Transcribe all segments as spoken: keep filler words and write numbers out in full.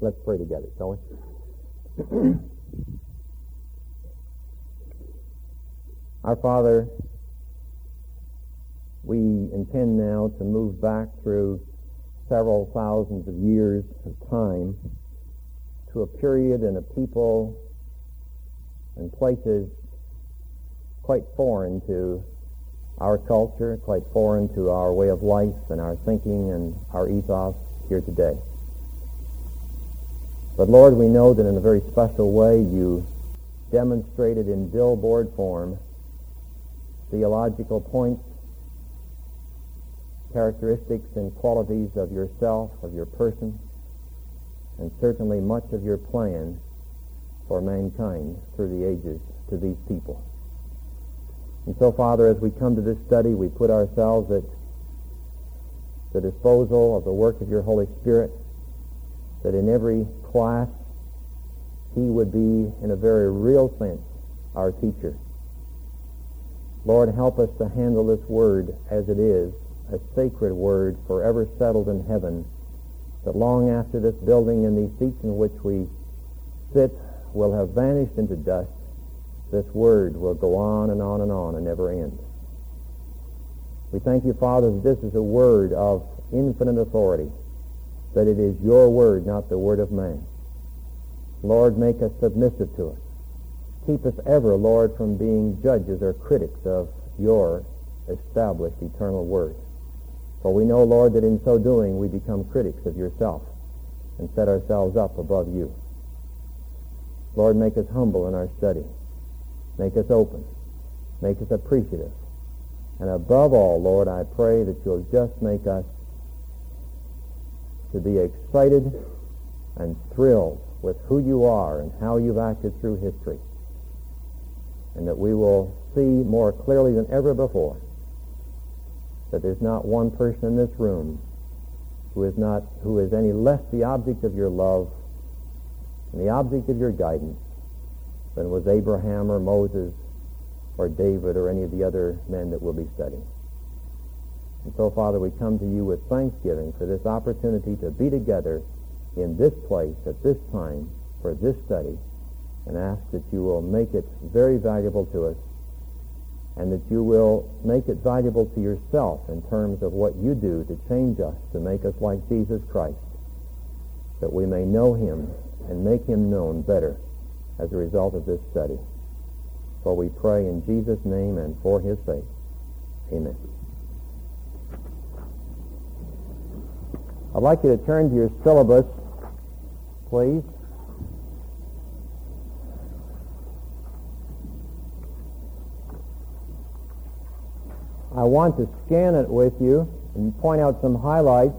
Let's pray together, shall we? Our Father, we intend now to move back through several thousands of years of time to a period and a people and places quite foreign to our culture, quite foreign to our way of life and our thinking and our ethos here today. But Lord, we know that in a very special way you demonstrated in billboard form theological points, characteristics and qualities of yourself, of your person, and certainly much of your plan for mankind through the ages to these people. And so, Father, as we come to this study, we put ourselves at the disposal of the work of your Holy Spirit, that in every class he would be, in a very real sense, our teacher. Lord, help us to handle this word as it is, a sacred word forever settled in heaven, that long after this building and these seats in which we sit will have vanished into dust, this word will go on and on and on and never end. We thank you, Father, that this is a word of infinite authority, that it is your word, not the word of man. Lord, make us submissive to it. Keep us ever, Lord, from being judges or critics of your established eternal word. For we know, Lord, that in so doing we become critics of yourself and set ourselves up above you. Lord, make us humble in our study. Make us open. Make us appreciative. And above all, Lord, I pray that you'll just make us to be excited and thrilled with who you are and how you've acted through history. And that we will see more clearly than ever before that there's not one person in this room who is not, who is any less the object of your love and the object of your guidance than was Abraham or Moses or David or any of the other men that we'll be studying. And so, Father, we come to you with thanksgiving for this opportunity to be together in this place at this time for this study, and ask that you will make it very valuable to us, and that you will make it valuable to yourself in terms of what you do to change us, to make us like Jesus Christ, that we may know him and make him known better as a result of this study. For we pray in Jesus' name and for his sake. Amen. I'd like you to turn to your syllabus, please. I want to scan it with you and point out some highlights.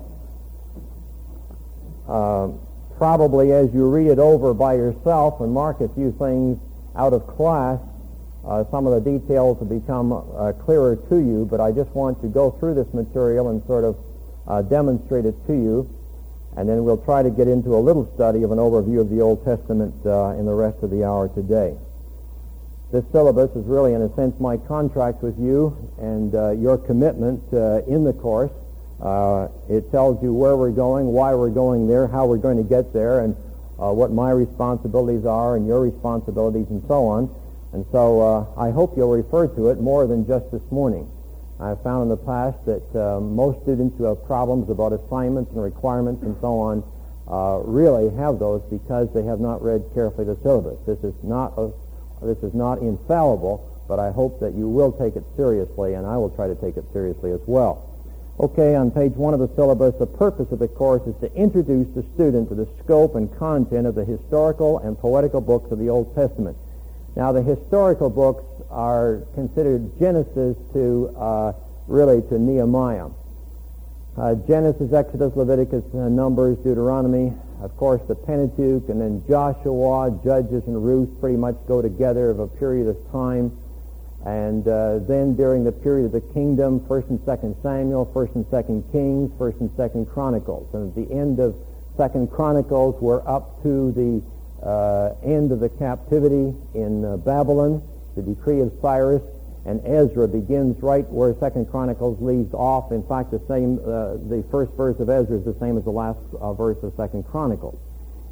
Uh, probably as you read it over by yourself and mark a few things out of class, uh, some of the details will become uh, clearer to you, but I just want to go through this material and sort of uh, demonstrate it to you, and then we'll try to get into a little study of an overview of the Old Testament uh, in the rest of the hour today. This syllabus is really, in a sense, my contract with you and uh, your commitment uh, in the course. Uh, it tells you where we're going, why we're going there, how we're going to get there, and uh, what my responsibilities are and your responsibilities and so on. And so uh, I hope you'll refer to it more than just this morning. I've found in the past that uh, most students who have problems about assignments and requirements and so on uh, really have those because they have not read carefully the syllabus. This is not a This is not infallible, but I hope that you will take it seriously, and I will try to take it seriously as well. Okay, on page one of the syllabus, the purpose of the course is to introduce the student to the scope and content of the historical and poetical books of the Old Testament. Now, the historical books are considered Genesis to, uh, really, to Nehemiah. Uh, Genesis, Exodus, Leviticus, uh, Numbers, Deuteronomy, of course, the Pentateuch, and then Joshua, Judges, and Ruth pretty much go together of a period of time. And uh, then during the period of the kingdom, First and Second Samuel, First and Second Kings, First and Second Chronicles. And at the end of Second Chronicles, we're up to the uh, end of the captivity in uh, Babylon, the decree of Cyrus, and Ezra begins right where Second Chronicles leaves off. In fact, the same, uh, the first verse of Ezra is the same as the last uh, verse of Second Chronicles.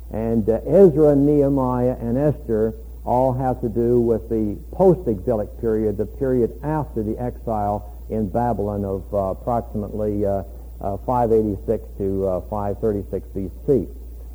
And uh, Ezra, Nehemiah, and Esther all have to do with the post-exilic period, the period after the exile in Babylon of uh, approximately uh, uh, five eighty-six to uh, five thirty-six B C.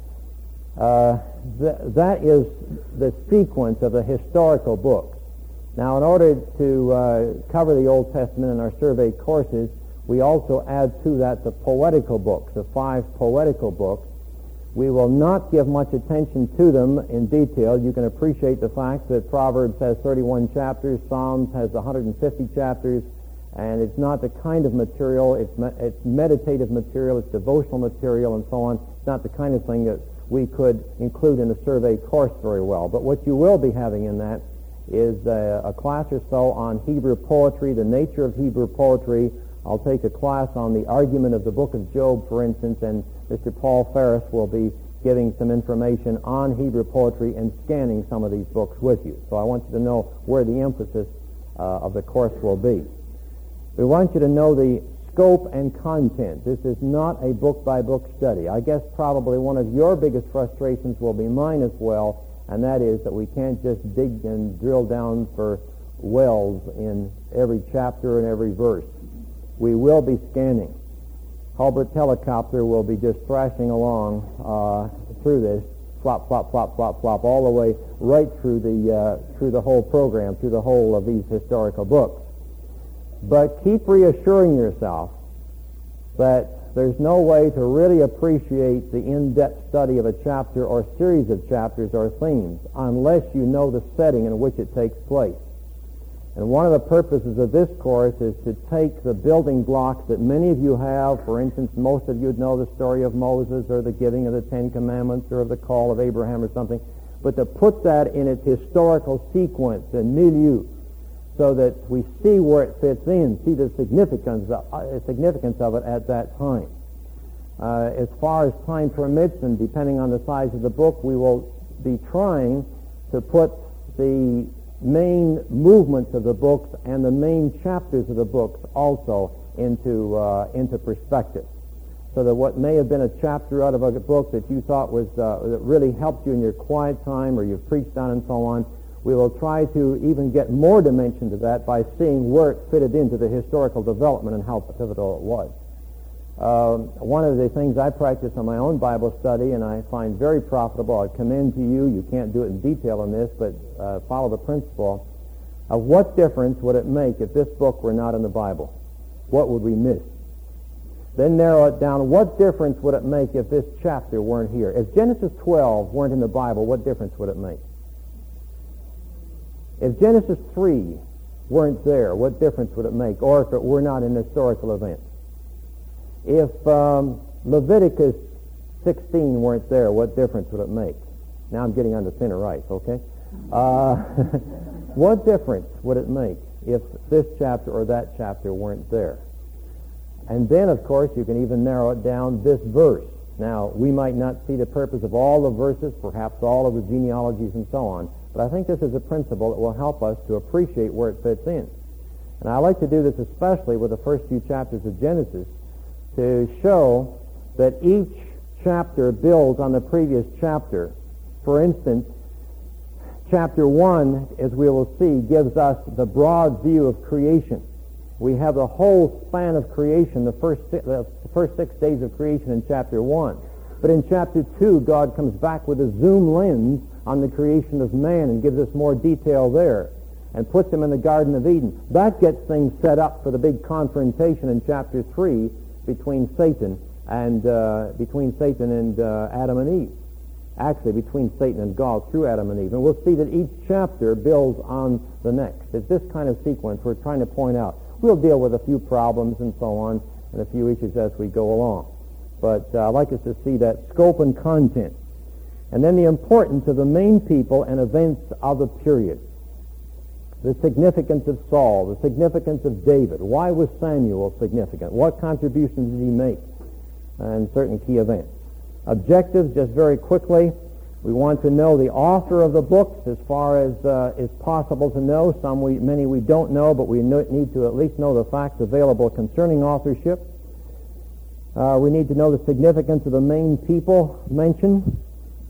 Uh, th- that is the sequence of the historical books. Now, in order to uh, cover the Old Testament in our survey courses, we also add to that the poetical books, the five poetical books. We will not give much attention to them in detail. You can appreciate the fact that Proverbs has thirty-one chapters, Psalms has one hundred fifty chapters, and it's not the kind of material, it's, me- it's meditative material, it's devotional material, and so on. It's not the kind of thing that we could include in a survey course very well. But what you will be having in that is a, a class or so on Hebrew poetry, the nature of Hebrew poetry. I'll take a class on the argument of the book of Job, for instance, and Mister Paul Ferris will be giving some information on Hebrew poetry and scanning some of these books with you. So I want you to know where the emphasis uh, of the course will be. We want you to know the scope and content. This is not a book-by-book study. I guess probably one of your biggest frustrations will be mine as well, and that is that we can't just dig and drill down for wells in every chapter and every verse. We will be scanning. Hulbert Helicopter will be just thrashing along uh, through this, flop, flop, flop, flop, flop, all the way right through the uh, through the whole program, through the whole of these historical books. But keep reassuring yourself that there's no way to really appreciate the in-depth study of a chapter or series of chapters or themes unless you know the setting in which it takes place. And one of the purposes of this course is to take the building blocks that many of you have. For instance, most of you know the story of Moses or the giving of the Ten Commandments or of the call of Abraham or something, but to put that in its historical sequence and milieu so that we see where it fits in, see the significance, uh, significance of it at that time. Uh, as far as time permits, and depending on the size of the book, we will be trying to put the main movements of the books and the main chapters of the books also into uh, into perspective, so that what may have been a chapter out of a book that you thought was uh, that really helped you in your quiet time or you've preached on and so on, we will try to even get more dimension to that by seeing where it fitted into the historical development and how pivotal it was. Uh, one of the things I practice on my own Bible study and I find very profitable, I commend to you, you can't do it in detail in this, but uh, follow the principle of what difference would it make if this book were not in the Bible? What would we miss? Then narrow it down, what difference would it make if this chapter weren't here? If Genesis twelve weren't in the Bible, what difference would it make? If Genesis three weren't there, what difference would it make? Or if it were not an historical event? If um, Leviticus sixteen weren't there, what difference would it make? Now I'm getting onto thinner ice, okay? Uh, what difference would it make if this chapter or that chapter weren't there? And then, of course, you can even narrow it down, this verse. Now, we might not see the purpose of all the verses, perhaps all of the genealogies and so on, but I think this is a principle that will help us to appreciate where it fits in. And I like to do this especially with the first few chapters of Genesis, to show that each chapter builds on the previous chapter. For instance, chapter one, as we will see, gives us the broad view of creation. We have the whole span of creation, the first six, the first six days of creation in chapter one. But in chapter two, God comes back with a zoom lens on the creation of man and gives us more detail there and puts him in the Garden of Eden. That gets things set up for the big confrontation in chapter three between Satan and uh, between Satan and uh, Adam and Eve. Actually, between Satan and God through Adam and Eve. And we'll see that each chapter builds on the next. It's this kind of sequence we're trying to point out. We'll deal with a few problems and so on and a few issues as we go along. But uh, I'd like us to see that scope and content. And then the importance of the main people and events of the period. The significance of Saul, the significance of David. Why was Samuel significant? What contributions did he make? And certain key events. Objectives, just very quickly, we want to know the author of the books as far as uh, is possible to know. Some we, many we don't know, but we know, need to at least know the facts available concerning authorship. Uh, we need to know the significance of the main people mentioned.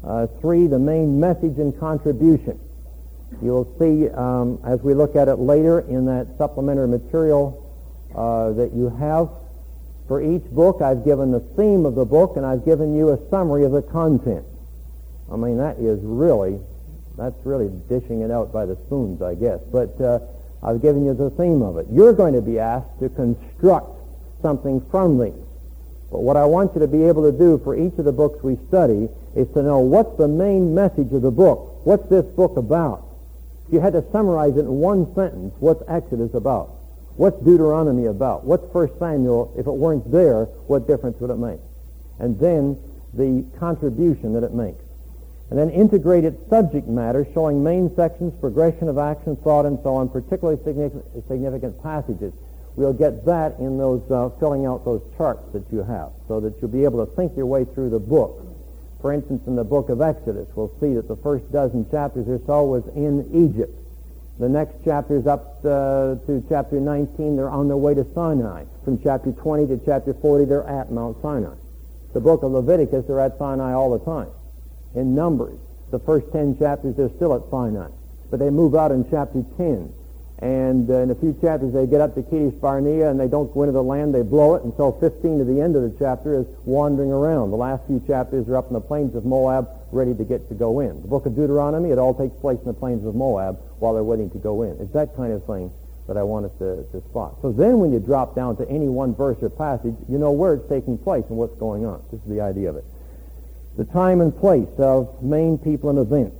Uh, three, the main message and contribution. You'll see um, as we look at it later in that supplementary material uh, that you have for each book, I've given the theme of the book and I've given you a summary of the content. I mean, that is really, that's really dishing it out by the spoons, I guess. But uh, I've given you the theme of it. You're going to be asked to construct something from these. But what I want you to be able to do for each of the books we study is to know what's the main message of the book. What's this book about? If you had to summarize it in one sentence, what's Exodus about? What's Deuteronomy about? What's First Samuel? If it weren't there, what difference would it make? And then the contribution that it makes. And then integrated subject matter showing main sections, progression of action, thought, and so on, particularly significant, significant passages. We'll get that in those uh, filling out those charts that you have so that you'll be able to think your way through the book. For instance, in the book of Exodus, we'll see that the first dozen chapters or so was in Egypt. The next chapters up uh, to chapter nineteen, they're on their way to Sinai. From chapter twenty to chapter forty, they're at Mount Sinai. The book of Leviticus, they're at Sinai all the time. In Numbers, the first ten chapters, they're still at Sinai. But they move out in chapter ten. And uh, in a few chapters, they get up to Kadesh Barnea, and they don't go into the land. They blow it until fifteen to the end of the chapter is wandering around. The last few chapters are up in the plains of Moab, ready to get to go in. The book of Deuteronomy, it all takes place in the plains of Moab while they're waiting to go in. It's that kind of thing that I want us to, to spot. So then when you drop down to any one verse or passage, you know where it's taking place and what's going on. This is the idea of it. The time and place of main people and events.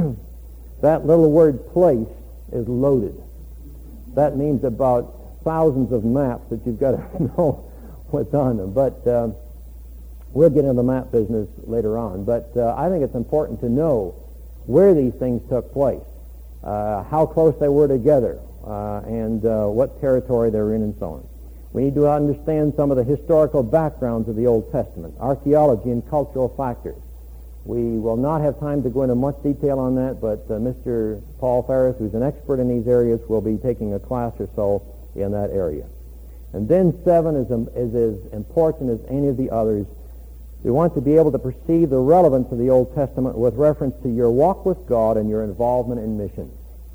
That little word place is loaded. That means about thousands of maps that you've got to know what's on them. But uh, we'll get into the map business later on. But uh, I think it's important to know where these things took place, uh, how close they were together, uh, and uh, what territory they were in, and so on. We need to understand some of the historical backgrounds of the Old Testament, archaeology and cultural factors. We will not have time to go into much detail on that, but uh, Mister Paul Ferris, who's an expert in these areas, will be taking a class or so in that area. And then seven is, um, is as important as any of the others. We want to be able to perceive the relevance of the Old Testament with reference to your walk with God and your involvement in missions.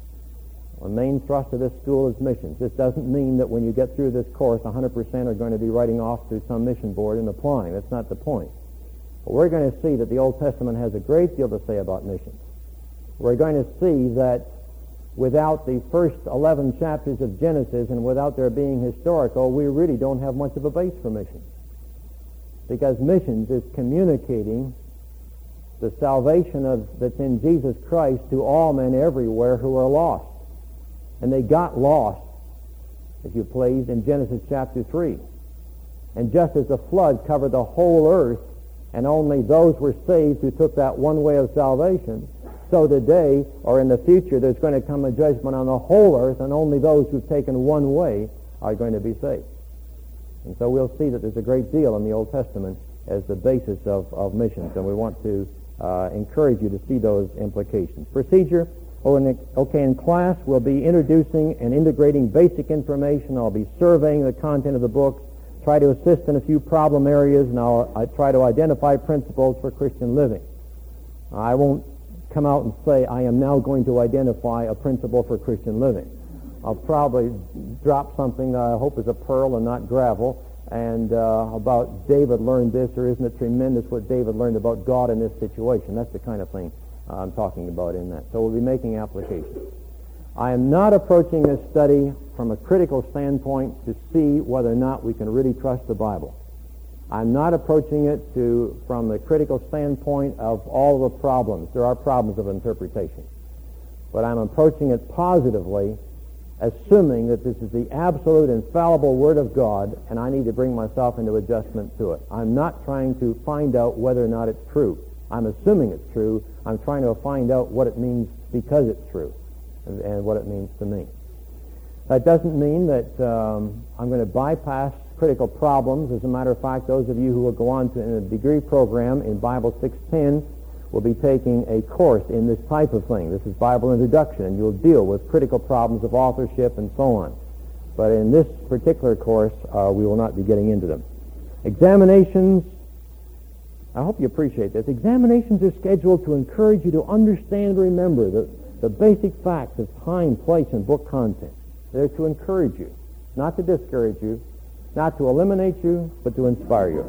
The main thrust of this school is missions. This doesn't mean that when you get through this course, one hundred percent are going to be writing off to some mission board and applying. That's not the point. But we're going to see that the Old Testament has a great deal to say about missions. We're going to see that without the first eleven chapters of Genesis and without their being historical, we really don't have much of a base for missions. Because missions is communicating the salvation of that's in Jesus Christ to all men everywhere who are lost. And they got lost, if you please, in Genesis chapter three. And just as the flood covered the whole earth, and only those were saved who took that one way of salvation, so today, or in the future, there's going to come a judgment on the whole earth, and only those who've taken one way are going to be saved. And so we'll see that there's a great deal in the Old Testament as the basis of, of missions, and we want to uh, encourage you to see those implications. Procedure, okay, in class, we'll be introducing and integrating basic information. I'll be surveying the content of the book, try to assist in a few problem areas, and I'll I try to identify principles for Christian living. I won't come out and say, I am now going to identify a principle for Christian living. I'll probably drop something that I hope is a pearl and not gravel, and uh, about David learned this, or isn't it tremendous what David learned about God in this situation? That's the kind of thing uh, I'm talking about in that. So we'll be making applications. I am not approaching this study from a critical standpoint to see whether or not we can really trust the Bible. I'm not approaching it to from the critical standpoint of all the problems. There are problems of interpretation. But I'm approaching it positively, assuming that this is the absolute infallible Word of God, and I need to bring myself into adjustment to it. I'm not trying to find out whether or not it's true. I'm assuming it's true. I'm trying to find out what it means because it's true and, and what it means to me. That doesn't mean that um, I'm going to bypass critical problems. As a matter of fact, those of you who will go on to in a degree program in Bible six ten will be taking a course in this type of thing. This is Bible introduction, and you'll deal with critical problems of authorship and so on. But in this particular course, uh, we will not be getting into them. Examinations I hope you appreciate this. Examinations are scheduled to encourage you to understand and remember the, the basic facts of time, place, and book content. They're to encourage you, not to discourage you, not to eliminate you, but to inspire you.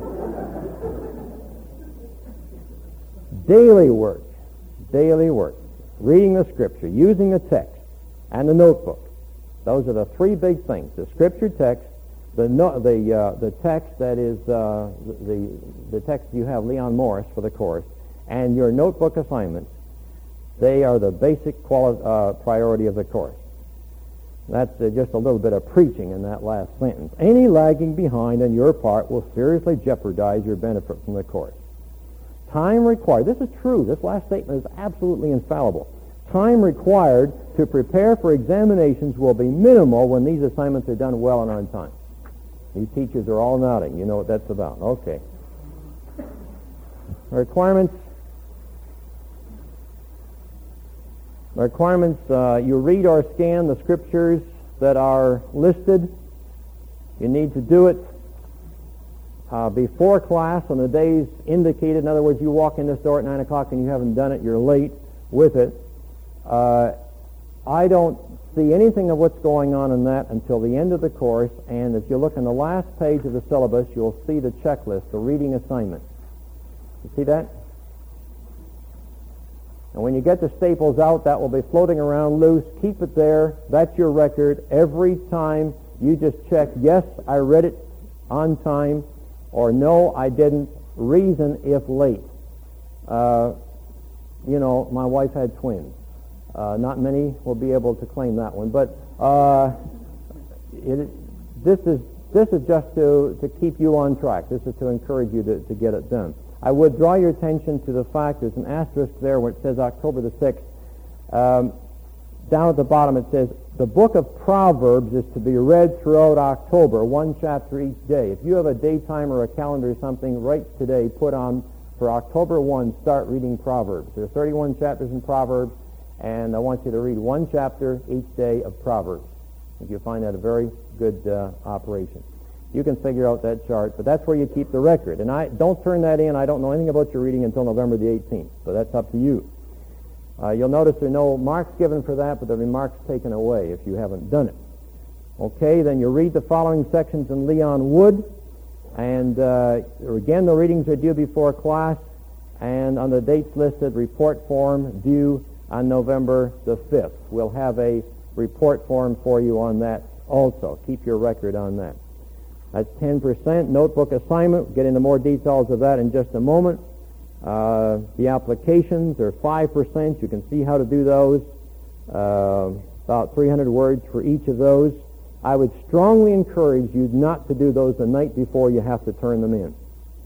Daily work, daily work, reading the Scripture, using the text, and the notebook. Those are the three big things: the Scripture text, the no, the uh, the text that is uh, the the text you have Leon Morris for the course, and your notebook assignments. They are the basic quali- uh, priority of the course. That's uh, just a little bit of preaching in that last sentence. Any lagging behind on your part will seriously jeopardize your benefit from the course. Time required. This is true. This last statement is absolutely infallible. Time required to prepare for examinations will be minimal when these assignments are done well and on time. These teachers are all nodding. You know what that's about. Okay. Requirements. Requirements, uh, you read or scan the Scriptures that are listed. You need to do it uh, before class on the days indicated. In other words, you walk in this door at nine o'clock and you haven't done it, you're late with it. Uh, I don't see anything of what's going on in that until the end of the course, and if you look in the last page of the syllabus, you'll see the checklist, the reading assignment. You see that? And when you get the staples out, that will be floating around loose. Keep it there. That's your record. Every time you just check, yes, I read it on time, or no, I didn't. Reason if late. Uh, you know, my wife had twins. Uh, not many will be able to claim that one, but uh, it, this is this is just to, to keep you on track. This is to encourage you to, to get it done. I would draw your attention to the fact there's an asterisk there where it says October the sixth. Um, down at the bottom it says, the book of Proverbs is to be read throughout October, one chapter each day. If you have a daytime or a calendar or something, right today, put on for October first, start reading Proverbs. There are thirty-one chapters in Proverbs, and I want you to read one chapter each day of Proverbs. I think you'll find that a very good uh, operation. You can figure out that chart, but that's where you keep the record. And I don't turn that in. I don't know anything about your reading until November the eighteenth, so that's up to you. Uh, you'll notice there are no marks given for that, but there'll be marks taken away if you haven't done it. Okay, then you read the following sections in Leon Wood, and uh, again, the readings are due before class, and on the dates listed, report form due on November the fifth. We'll have a report form for you on that also. Keep your record on that. That's ten percent. Notebook assignment. We'll get into more details of that in just a moment. Uh, the applications are five percent. You can see how to do those. Uh, about three hundred words for each of those. I would strongly encourage you not to do those the night before you have to turn them in.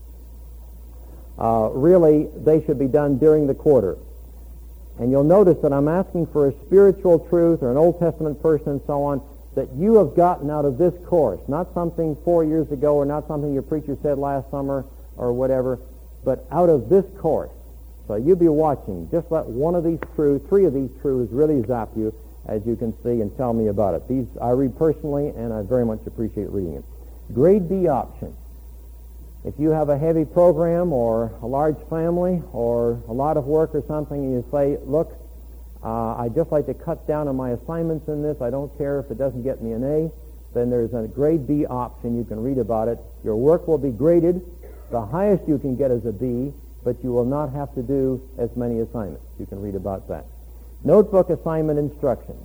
Uh, really, they should be done during the quarter. And you'll notice that I'm asking for a spiritual truth or an Old Testament person and so on that you have gotten out of this course, not something four years ago or not something your preacher said last summer or whatever, but out of this course. So you be watching. Just let one of these truths, three of these truths really zap you, as you can see, and tell me about it. These I read personally, and I very much appreciate reading it. Grade B option. If you have a heavy program or a large family or a lot of work or something, and you say, look, uh, I'd just like to cut down on my assignments in this. I don't care if it doesn't get me an A. Then there's a grade B option. You can read about it. Your work will be graded. The highest you can get is a B, but you will not have to do as many assignments. You can read about that. Notebook assignment instructions.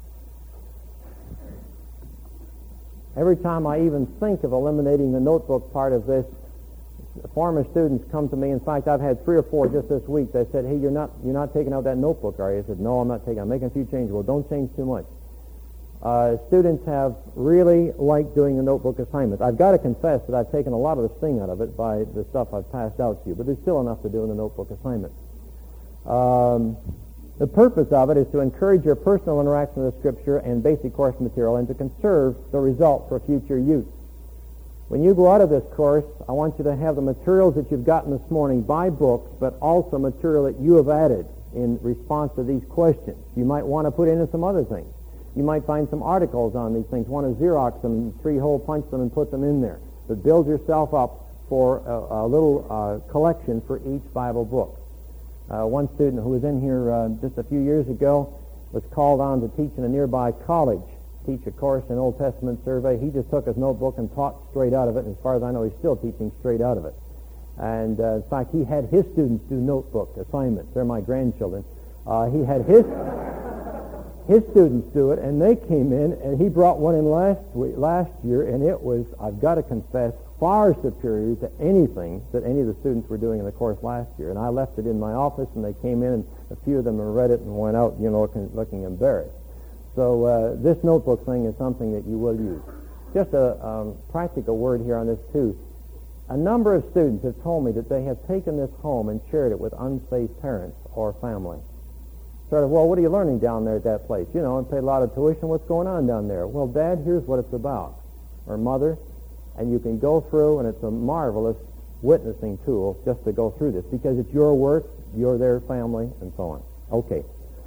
Every time I even think of eliminating the notebook part of this, former students come to me. In fact, I've had three or four just this week. They said, hey, you're not you're not taking out that notebook, are you? I said, no, I'm not taking I'm making a few changes. Well, don't change too much. Uh, students have really liked doing the notebook assignments. I've got to confess that I've taken a lot of the sting out of it by the stuff I've passed out to you, but there's still enough to do in the notebook assignment. Um, the purpose of it is to encourage your personal interaction with the Scripture and basic course material and to conserve the result for future use. When you go out of this course, I want you to have the materials that you've gotten this morning by books, but also material that you have added in response to these questions. You might want to put in some other things. You might find some articles on these things. Want to Xerox them, three-hole punch them, and put them in there. But build yourself up for a, a little uh, collection for each Bible book. Uh, one student who was in here uh, just a few years ago was called on to teach in a nearby college, teach a course in Old Testament survey. He just took his notebook and taught straight out of it, and as far as I know, he's still teaching straight out of it. And uh, in fact, he had his students do notebook assignments. They're my grandchildren. Uh, he had his his students do it, and they came in, and he brought one in last week, last year, and it was, I've got to confess, far superior to anything that any of the students were doing in the course last year. And I left it in my office, and they came in, and a few of them read it and went out, you know, looking, looking embarrassed. So uh, this notebook thing is something that you will use. Just a um, practical word here on this, too. A number of students have told me that they have taken this home and shared it with unsafe parents or family. Sort of, well, what are you learning down there at that place? You know, and paid a lot of tuition. What's going on down there? Well, Dad, here's what it's about. Or Mother, and you can go through, and it's a marvelous witnessing tool just to go through this, because it's your work, you're their family, and so on. Okay.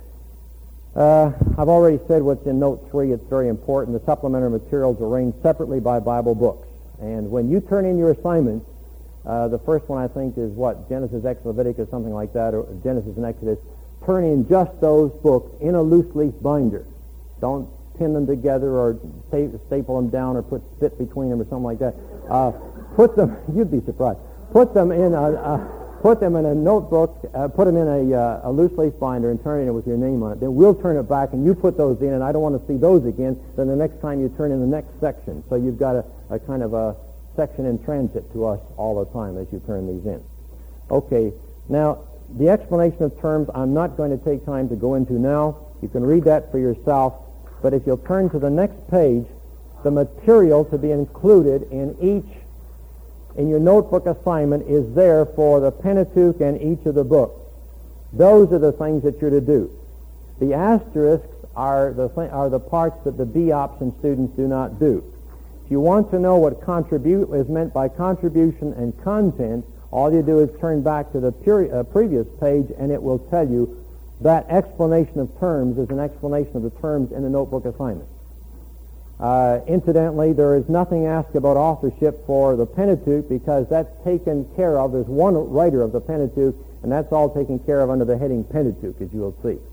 Uh, I've already said what's in Note three. It's very important. The supplementary materials are arranged separately by Bible books. And when you turn in your assignments, uh, the first one I think is what? Genesis, Exodus, Leviticus, something like that, or Genesis and Exodus. Turn in just those books in a loose leaf binder. Don't pin them together or staple them down or put spit between them or something like that. Uh, put them, you'd be surprised, put them in a, a, put them in a notebook, uh, put them in a, uh, a loose leaf binder and turn it in with your name on it. Then we'll turn it back and you put those in, and I don't want to see those again. Then the next time you turn in the next section. So you've got a, a kind of a section in transit to us all the time as you turn these in. Okay, now the explanation of terms I'm not going to take time to go into now. You can read that for yourself. But if you'll turn to the next page, the material to be included in each, in your notebook assignment is there for the Pentateuch and each of the books. Those are the things that you're to do. The asterisks are the, th- are the parts that the B option students do not do. If you want to know what contribute is meant by contribution and content, all you do is turn back to the peri- uh, previous page, and it will tell you that explanation of terms is an explanation of the terms in the notebook assignment. Uh, incidentally, there is nothing asked about authorship for the Pentateuch because that's taken care of. There's one writer of the Pentateuch, and that's all taken care of under the heading Pentateuch, as you will see.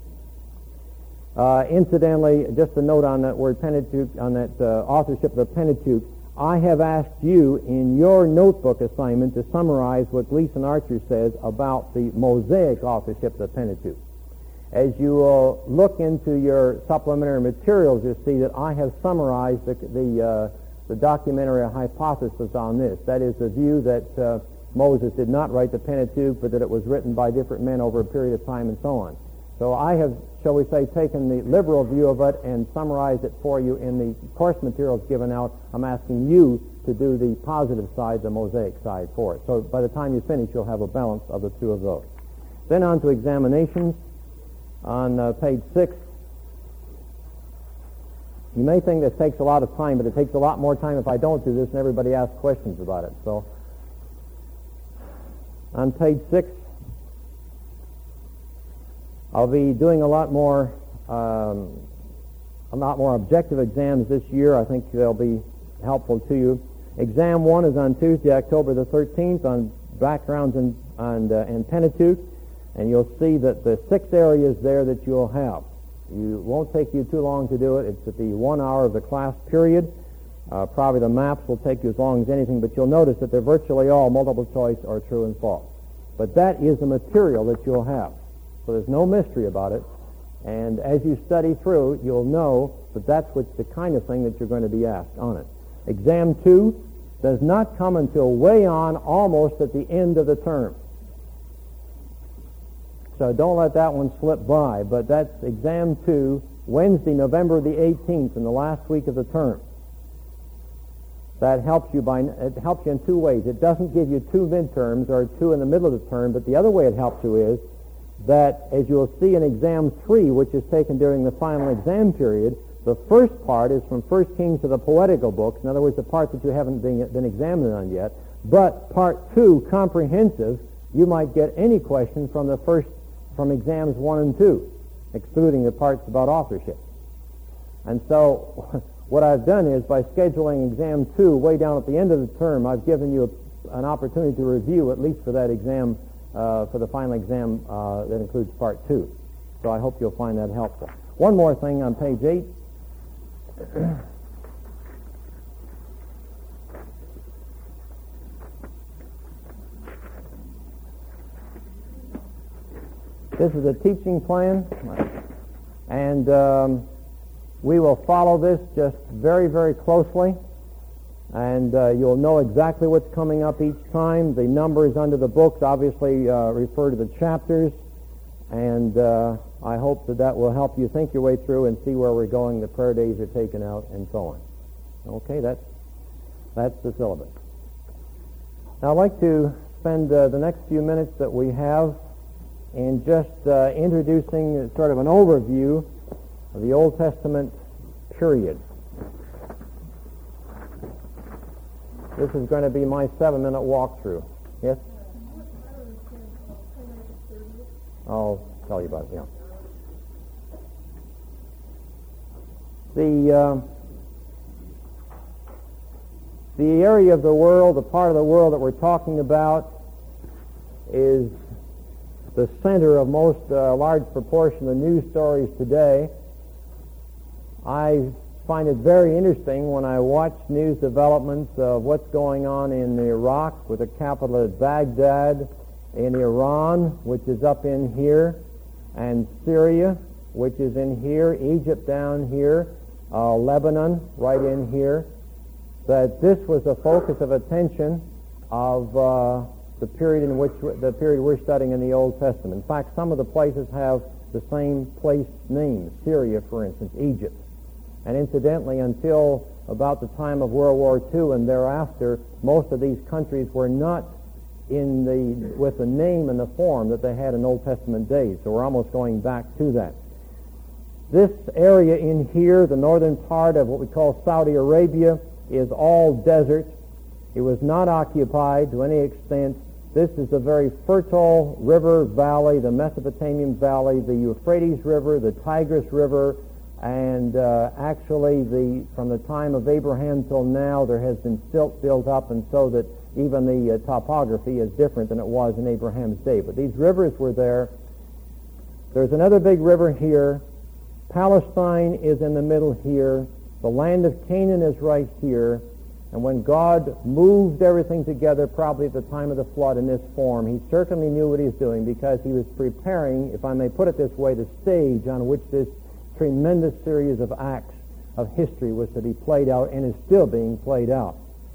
Uh, incidentally, just a note on that word Pentateuch, on that uh, authorship of the Pentateuch, I have asked you in your notebook assignment to summarize what Gleason Archer says about the Mosaic authorship of the Pentateuch. As you will look into your supplementary materials, you'll see that I have summarized the the, uh, the documentary hypothesis on this. That is the view that uh, Moses did not write the Pentateuch, but that it was written by different men over a period of time and so on. So I have, shall we say, taken the liberal view of it and summarized it for you in the course materials given out. I'm asking you to do the positive side, the Mosaic side for it. So by the time you finish, you'll have a balance of the two of those. Then on to examinations. On uh, page six, you may think this takes a lot of time, but it takes a lot more time if I don't do this and everybody asks questions about it. So on page six, I'll be doing a lot more um, a lot more objective exams this year. I think they'll be helpful to you. Exam one is on Tuesday, October the thirteenth, on backgrounds and, and, uh, and Pentateuch. And you'll see that the six areas there that you'll have. You won't take you too long to do it. It's at the one hour of the class period. Uh, probably the maps will take you as long as anything, but you'll notice that they're virtually all multiple choice or true and false. But that is the material that you'll have. So there's no mystery about it. And as you study through, you'll know that that's what's the kind of thing that you're going to be asked on it. Exam two does not come until way on almost at the end of the term. So don't let that one slip by, but that's exam two, Wednesday, November the eighteenth, in the last week of the term. That helps you by it helps you in two ways. It doesn't give you two midterms or two in the middle of the term, but the other way it helps you is that, as you'll see in exam three, which is taken during the final exam period, the first part is from First Kings to the poetical books, in other words, the part that you haven't been, been examined on yet, but part two, comprehensive, you might get any question from the first from exams one and two, excluding the parts about authorship. And so what I've done is, by scheduling exam two way down at the end of the term, I've given you an opportunity to review, at least for that exam, uh, for the final exam uh, that includes part two. So I hope you'll find that helpful. One more thing on page eight. This is a teaching plan, and um, we will follow this just very, very closely, and uh, you'll know exactly what's coming up each time. The numbers under the books obviously uh, refer to the chapters, and uh, I hope that that will help you think your way through and see where we're going. The prayer days are taken out, and so on. Okay, that's, that's the syllabus. Now I'd like to spend uh, the next few minutes that we have in just uh, introducing sort of an overview of the Old Testament period. This is going to be my seven-minute walkthrough. Yes? I'll tell you about it, yeah. The, uh, the area of the world, the part of the world that we're talking about is the center of most uh, large proportion of news stories today. I find it very interesting when I watch news developments of what's going on in Iraq with the capital at Baghdad, in Iran, which is up in here, and Syria, which is in here, Egypt down here, uh, Lebanon right in here, that this was the focus of attention of uh, the period in which the period we're studying in the Old Testament. In fact, some of the places have the same place names. Syria, for instance, Egypt. And incidentally, until about the time of World War Two and thereafter, most of these countries were not in the with the name and the form that they had in Old Testament days. So we're almost going back to that. This area in here, the northern part of what we call Saudi Arabia, is all desert. It was not occupied to any extent. This is a very fertile river valley, the Mesopotamian valley, the Euphrates River, the Tigris River, and uh, actually the from the time of Abraham till now there has been silt built up, and so that even the uh, topography is different than it was in Abraham's day. But these rivers were there. There's another big river here. Palestine is in the middle here. The land of Canaan is right here. And when God moved everything together, probably at the time of the flood in this form, he certainly knew what he was doing, because he was preparing, if I may put it this way, the stage on which this tremendous series of acts of history was to be played out and is still being played out.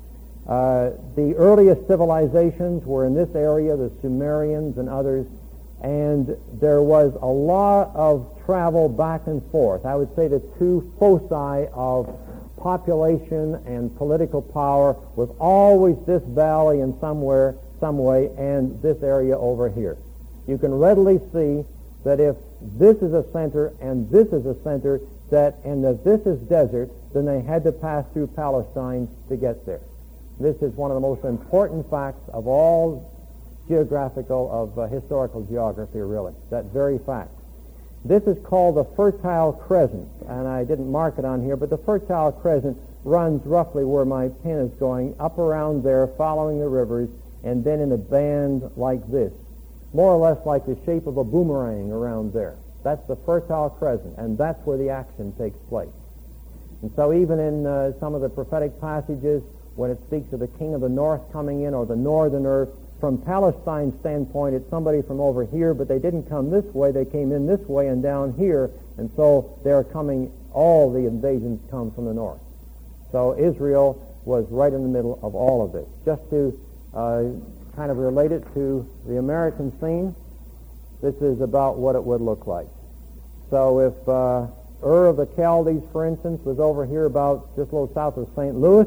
Uh, the earliest civilizations were in this area, the Sumerians and others, and there was a lot of travel back and forth. I would say the two foci of population and political power was always this valley in somewhere, some way, and this area over here. You can readily see that if this is a center and this is a center, that and if this is desert, then they had to pass through Palestine to get there. This is one of the most important facts of all geographical, of uh, historical geography, really, that very fact. This is called the Fertile Crescent, and I didn't mark it on here, but the Fertile Crescent runs roughly where my pen is going, up around there, following the rivers, and then in a band like this, more or less like the shape of a boomerang around there. That's the Fertile Crescent, and that's where the action takes place. And so even in uh, some of the prophetic passages, when it speaks of the king of the north coming in, or the northerner, from Palestine's standpoint, it's somebody from over here, but they didn't come this way. They came in this way and down here, and so they're coming, all the invasions come from the north. So Israel was right in the middle of all of this. Just to uh, kind of relate it to the American scene, this is about what it would look like. So if uh, Ur of the Chaldees, for instance, was over here about just a little south of Saint Louis,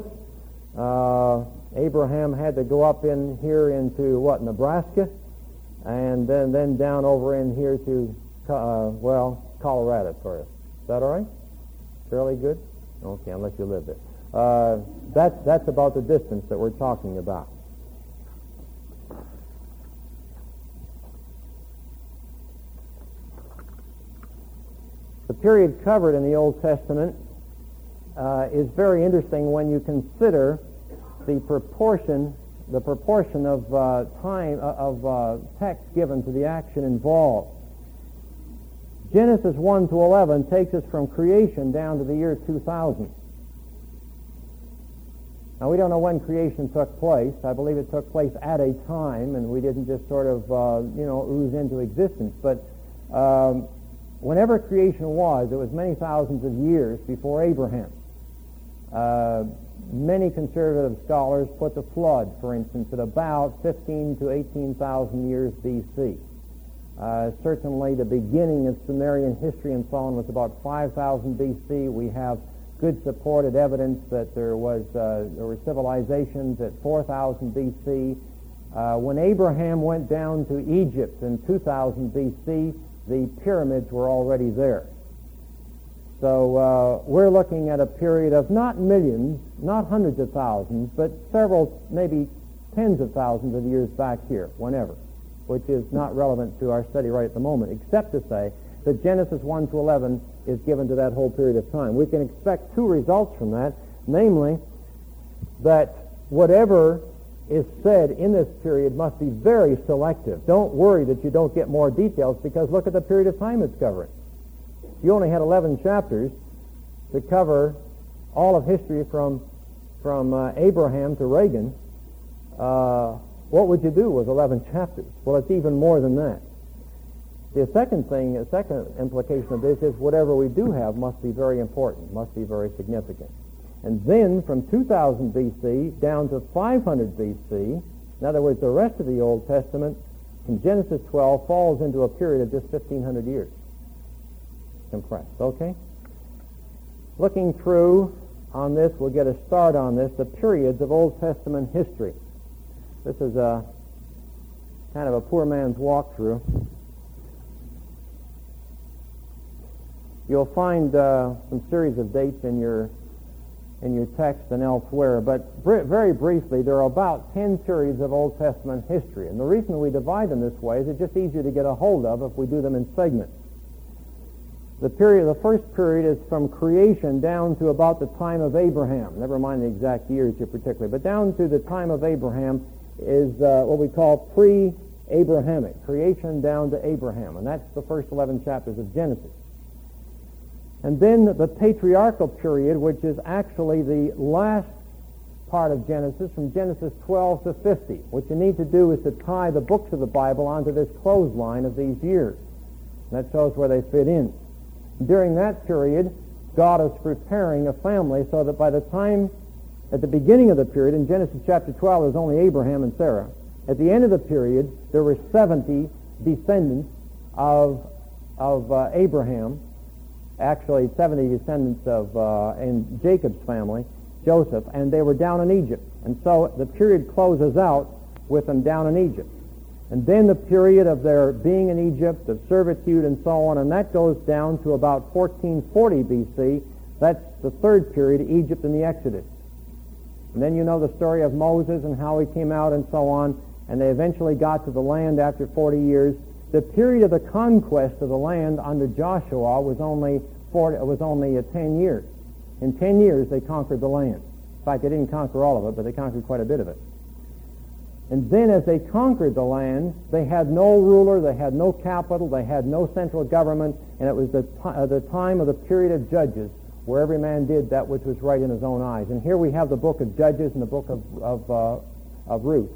uh, Abraham had to go up in here into, what, Nebraska, and then, then down over in here to, uh, well, Colorado for us. Is that all right? Fairly good? Okay, unless you live there. Uh, that's, that's about the distance that we're talking about. The period covered in the Old Testament uh, is very interesting when you consider the proportion the proportion of uh, time, uh, of uh, text given to the action involved. Genesis one to eleven takes us from creation down to the year two thousand. Now, we don't know when creation took place. I believe it took place at a time, and we didn't just sort of, uh, you know, ooze into existence. But um, whenever creation was, it was many thousands of years before Abraham. Uh, many conservative scholars put the flood, for instance, at about fifteen to eighteen thousand years B C. Uh, certainly the beginning of Sumerian history and so on was about five thousand B C. We have good supported evidence that there was uh, there were civilizations at four thousand B C. Uh, when Abraham went down to Egypt in two thousand B C, the pyramids were already there. So uh, we're looking at a period of not millions, not hundreds of thousands, but several, maybe tens of thousands of years back here, whenever, which is not relevant to our study right at the moment, except to say that Genesis one to eleven is given to that whole period of time. We can expect two results from that, namely that whatever is said in this period must be very selective. Don't worry that you don't get more details, because look at the period of time it's covering. You only had eleven chapters to cover all of history from from uh, Abraham to Reagan. Uh, what would you do with eleven chapters? Well, it's even more than that. The second thing, the second implication of this is whatever we do have must be very important, must be very significant. And then from two thousand B C down to five hundred B C, in other words, the rest of the Old Testament from Genesis twelve falls into a period of just fifteen hundred years. Compressed, okay? Looking through on this, we'll get a start on this, the periods of Old Testament history. This is a kind of a poor man's walkthrough. You'll find uh, some series of dates in your in your text and elsewhere, but br- very briefly, there are about ten periods of Old Testament history, and the reason we divide them this way is it's just easier to get a hold of if we do them in segments. The period, the first period is from creation down to about the time of Abraham. Never mind the exact years here particularly, but down to the time of Abraham is uh, what we call pre-Abrahamic, creation down to Abraham, and that's the first eleven chapters of Genesis. And then the patriarchal period, which is actually the last part of Genesis, from Genesis twelve to fifty. What you need to do is to tie the books of the Bible onto this clothesline of these years. And that shows where they fit in. During that period, God is preparing a family so that by the time, at the beginning of the period, in Genesis chapter twelve, there was only Abraham and Sarah. At the end of the period, there were seventy descendants of, of uh, Abraham, actually seventy descendants of uh, in Jacob's family, Joseph, and they were down in Egypt. And so the period closes out with them down in Egypt. And then the period of their being in Egypt, of servitude and so on, and that goes down to about fourteen forty B C. That's the third period, Egypt and the Exodus. And then you know the story of Moses and how he came out and so on, and they eventually got to the land after forty years. The period of the conquest of the land under Joshua was only forty, was only uh, ten years. In ten years, they conquered the land. In fact, they didn't conquer all of it, but they conquered quite a bit of it. And then as they conquered the land, they had no ruler, they had no capital, they had no central government, and it was the, t- uh, the time of the period of Judges, where every man did that which was right in his own eyes. And here we have the book of Judges and the book of, of, uh, of Ruth.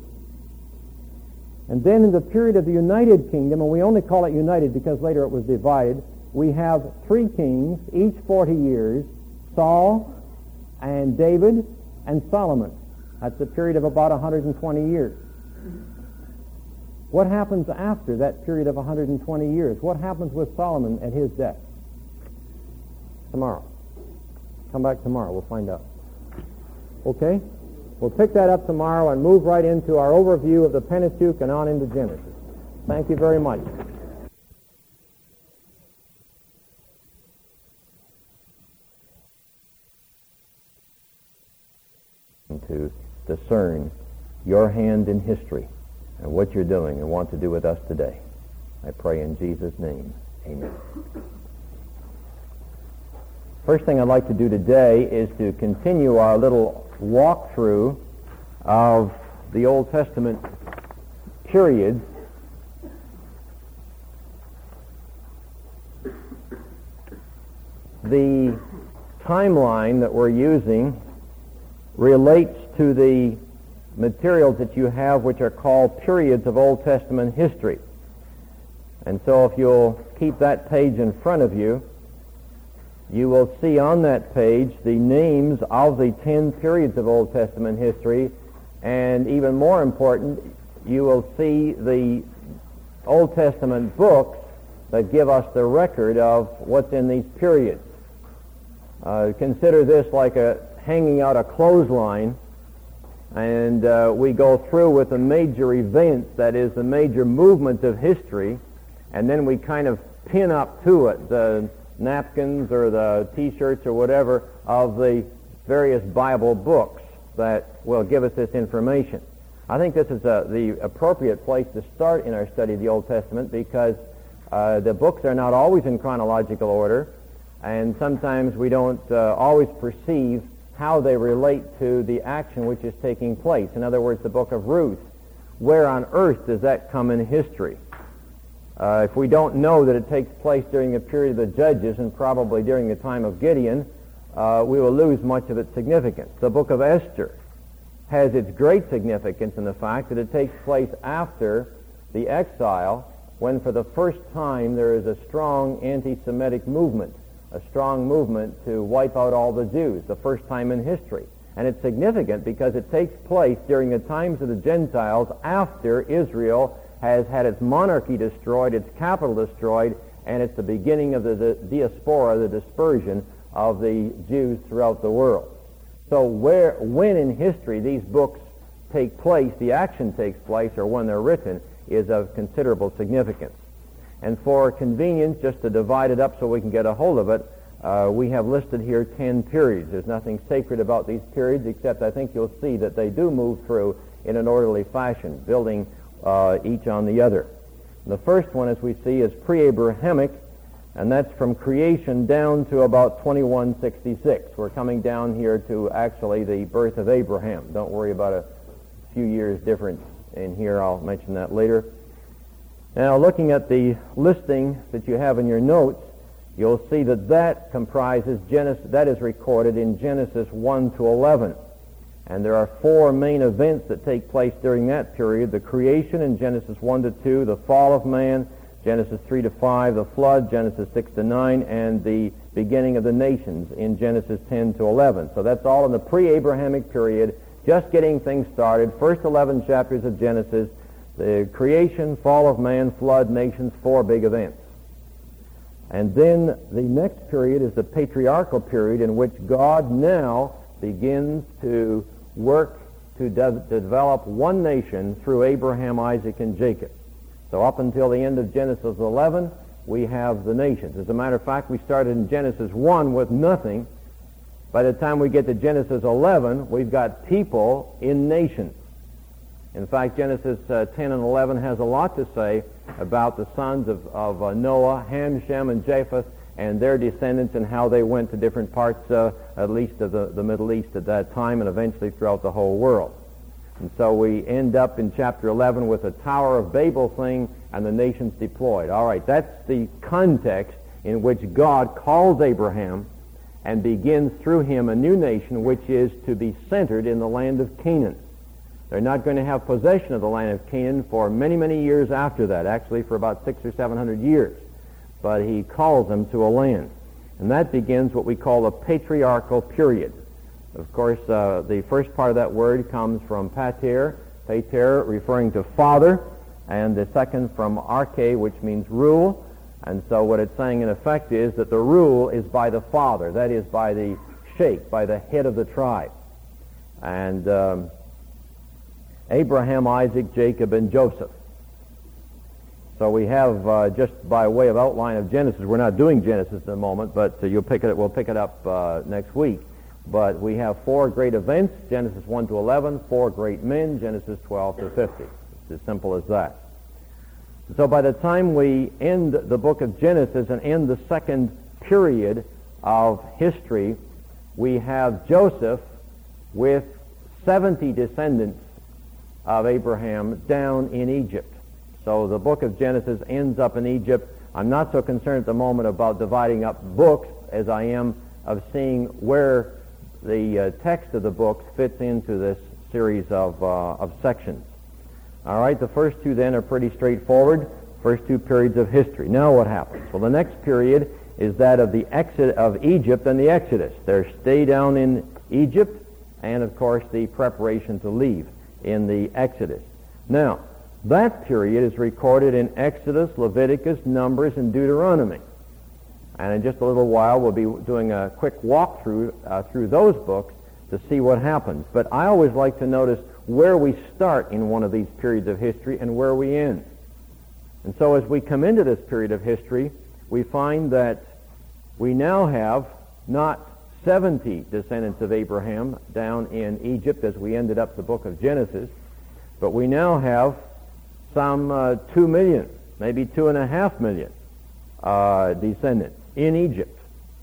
And then in the period of the United Kingdom, and we only call it united because later it was divided, we have three kings, each forty years, Saul and David and Solomon. That's a period of about one hundred twenty years. What happens after that period of one hundred twenty years? What happens with Solomon at his death? Tomorrow. Come back tomorrow. We'll find out. Okay? We'll pick that up tomorrow and move right into our overview of the Pentateuch and on into Genesis. Thank you very much. To discern your hand in history and what you're doing and want to do with us today. I pray in Jesus' name. Amen. First thing I'd like to do today is to continue our little walkthrough of the Old Testament periods, the timeline that we're using relates to the materials that you have which are called periods of Old Testament history. And so if you'll keep that page in front of you, you will see on that page the names of the ten periods of Old Testament history, and even more important, you will see the Old Testament books that give us the record of what's in these periods. Uh, consider this like a hanging out a clothesline, and uh, we go through with the major events, that is the major movement of history, and then we kind of pin up to it the napkins or the T-shirts or whatever of the various Bible books that will give us this information. I think this is uh, the appropriate place to start in our study of the Old Testament, because uh, the books are not always in chronological order, and sometimes we don't uh, always perceive how they relate to the action which is taking place. In other words, the book of Ruth, where on earth does that come in history? Uh, if we don't know that it takes place during the period of the Judges and probably during the time of Gideon, uh, we will lose much of its significance. The book of Esther has its great significance in the fact that it takes place after the exile, when for the first time there is a strong anti-Semitic movement, a strong movement to wipe out all the Jews, the first time in history. And it's significant because it takes place during the times of the Gentiles after Israel has had its monarchy destroyed, its capital destroyed, and it's the beginning of the, the diaspora, the dispersion of the Jews throughout the world. So where, when in history these books take place, the action takes place, or when they're written, is of considerable significance. And for convenience, just to divide it up so we can get a hold of it, uh, we have listed here ten periods. There's nothing sacred about these periods, except I think you'll see that they do move through in an orderly fashion, building uh, each on the other. The first one, as we see, is pre-Abrahamic, and that's from creation down to about twenty-one sixty-six. We're coming down here to actually the birth of Abraham. Don't worry about a few years difference in here. I'll mention that later. Now, looking at the listing that you have in your notes, you'll see that that comprises Genesis, that is recorded in Genesis one to eleven. And there are four main events that take place during that period: the creation in Genesis one to two, the fall of man, Genesis three to five, the flood, Genesis six to nine, and the beginning of the nations in Genesis ten to eleven. So that's all in the pre-Abrahamic period, just getting things started. First eleven chapters of Genesis, the creation, fall of man, flood, nations, four big events. And then the next period is the patriarchal period, in which God now begins to work to, de- to develop one nation through Abraham, Isaac, and Jacob. So up until the end of Genesis eleven, we have the nations. As a matter of fact, we started in Genesis one with nothing. By the time we get to Genesis eleven, we've got people in nations. In fact, Genesis uh, ten and eleven has a lot to say about the sons of, of uh, Noah, Ham, Shem, and Japheth, and their descendants, and how they went to different parts, uh, at least of the, the Middle East at that time, and eventually throughout the whole world. And so we end up in chapter eleven with the Tower of Babel thing and the nations deployed. All right, that's the context in which God calls Abraham and begins through him a new nation, which is to be centered in the land of Canaan. They're not going to have possession of the land of Canaan for many, many years after that, actually for about six or seven hundred years. But he calls them to a land. And that begins what we call the patriarchal period. Of course, uh, the first part of that word comes from pater, pater referring to father, and the second from arche, which means rule. And so what it's saying in effect is that the rule is by the father, that is by the sheikh, by the head of the tribe. And um, Abraham, Isaac, Jacob, and Joseph. So we have, uh, just by way of outline of Genesis, we're not doing Genesis at the moment, but uh, you'll pick it, we'll pick it up uh, next week. But we have four great events, Genesis one to eleven, four great men, Genesis twelve to fifty. It's as simple as that. So by the time we end the book of Genesis and end the second period of history, we have Joseph with seventy descendants of Abraham down in Egypt. So the book of Genesis ends up in Egypt. I'm not so concerned at the moment about dividing up books as I am of seeing where the uh, text of the books fits into this series of, uh, of sections. All right, the first two then are pretty straightforward, first two periods of history. Now what happens? Well, the next period is that of the exit of Egypt and the Exodus. Their stay down in Egypt and, of course, the preparation to leave in the Exodus. Now, that period is recorded in Exodus, Leviticus, Numbers, and Deuteronomy. And in just a little while, we'll be doing a quick walkthrough uh, through those books to see what happens. But I always like to notice where we start in one of these periods of history and where we end. And so as we come into this period of history, we find that we now have not seventy descendants of Abraham down in Egypt as we ended up the book of Genesis, but we now have some uh, two million, maybe two and a half million uh, descendants in Egypt.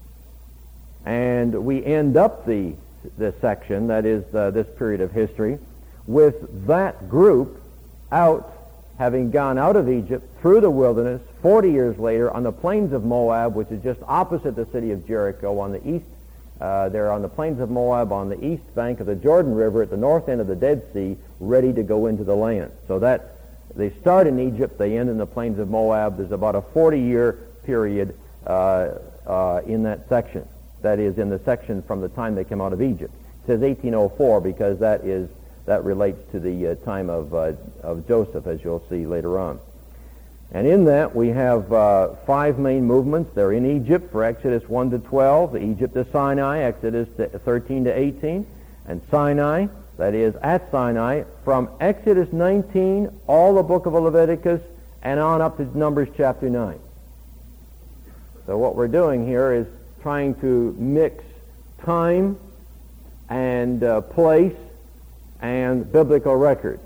And we end up the this section, that is uh, this period of history, with that group out, having gone out of Egypt through the wilderness forty years later on the plains of Moab, which is just opposite the city of Jericho on the east. Uh, they're on the plains of Moab on the east bank of the Jordan River at the north end of the Dead Sea, ready to go into the land. So that they start in Egypt, they end in the plains of Moab. There's about a forty-year period uh, uh, in that section. That is, in the section from the time they came out of Egypt. It says eighteen oh four because that is that relates to the uh, time of uh, of Joseph, as you'll see later on. And in that we have uh, five main movements. They're in Egypt for Exodus one to twelve, Egypt to Sinai, Exodus thirteen to eighteen, and Sinai, that is at Sinai, from Exodus nineteen, all the book of Leviticus, and on up to Numbers chapter nine. So what we're doing here is trying to mix time and uh, place and biblical record.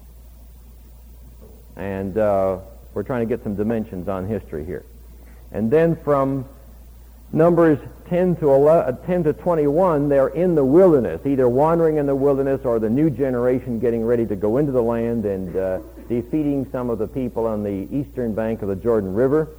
And uh, we're trying to get some dimensions on history here. And then from Numbers ten to eleven, ten to twenty-one, they're in the wilderness, either wandering in the wilderness or the new generation getting ready to go into the land and uh, defeating some of the people on the eastern bank of the Jordan River.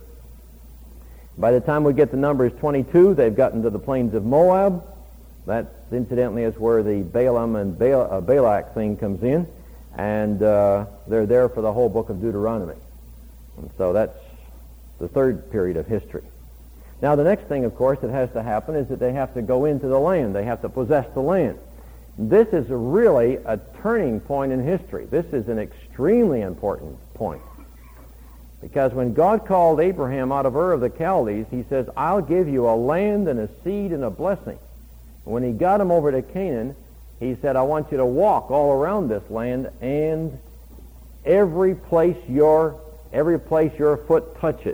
By the time we get to Numbers twenty-two, they've gotten to the plains of Moab. That, incidentally, is where the Balaam and Bal- uh, Balak thing comes in. And uh, they're there for the whole book of Deuteronomy. And so that's the third period of history. Now, the next thing, of course, that has to happen is that they have to go into the land. They have to possess the land. This is really a turning point in history. This is an extremely important point. Because when God called Abraham out of Ur of the Chaldees, he says, I'll give you a land and a seed and a blessing. When he got him over to Canaan, he said, I want you to walk all around this land, and every place your every place your foot touches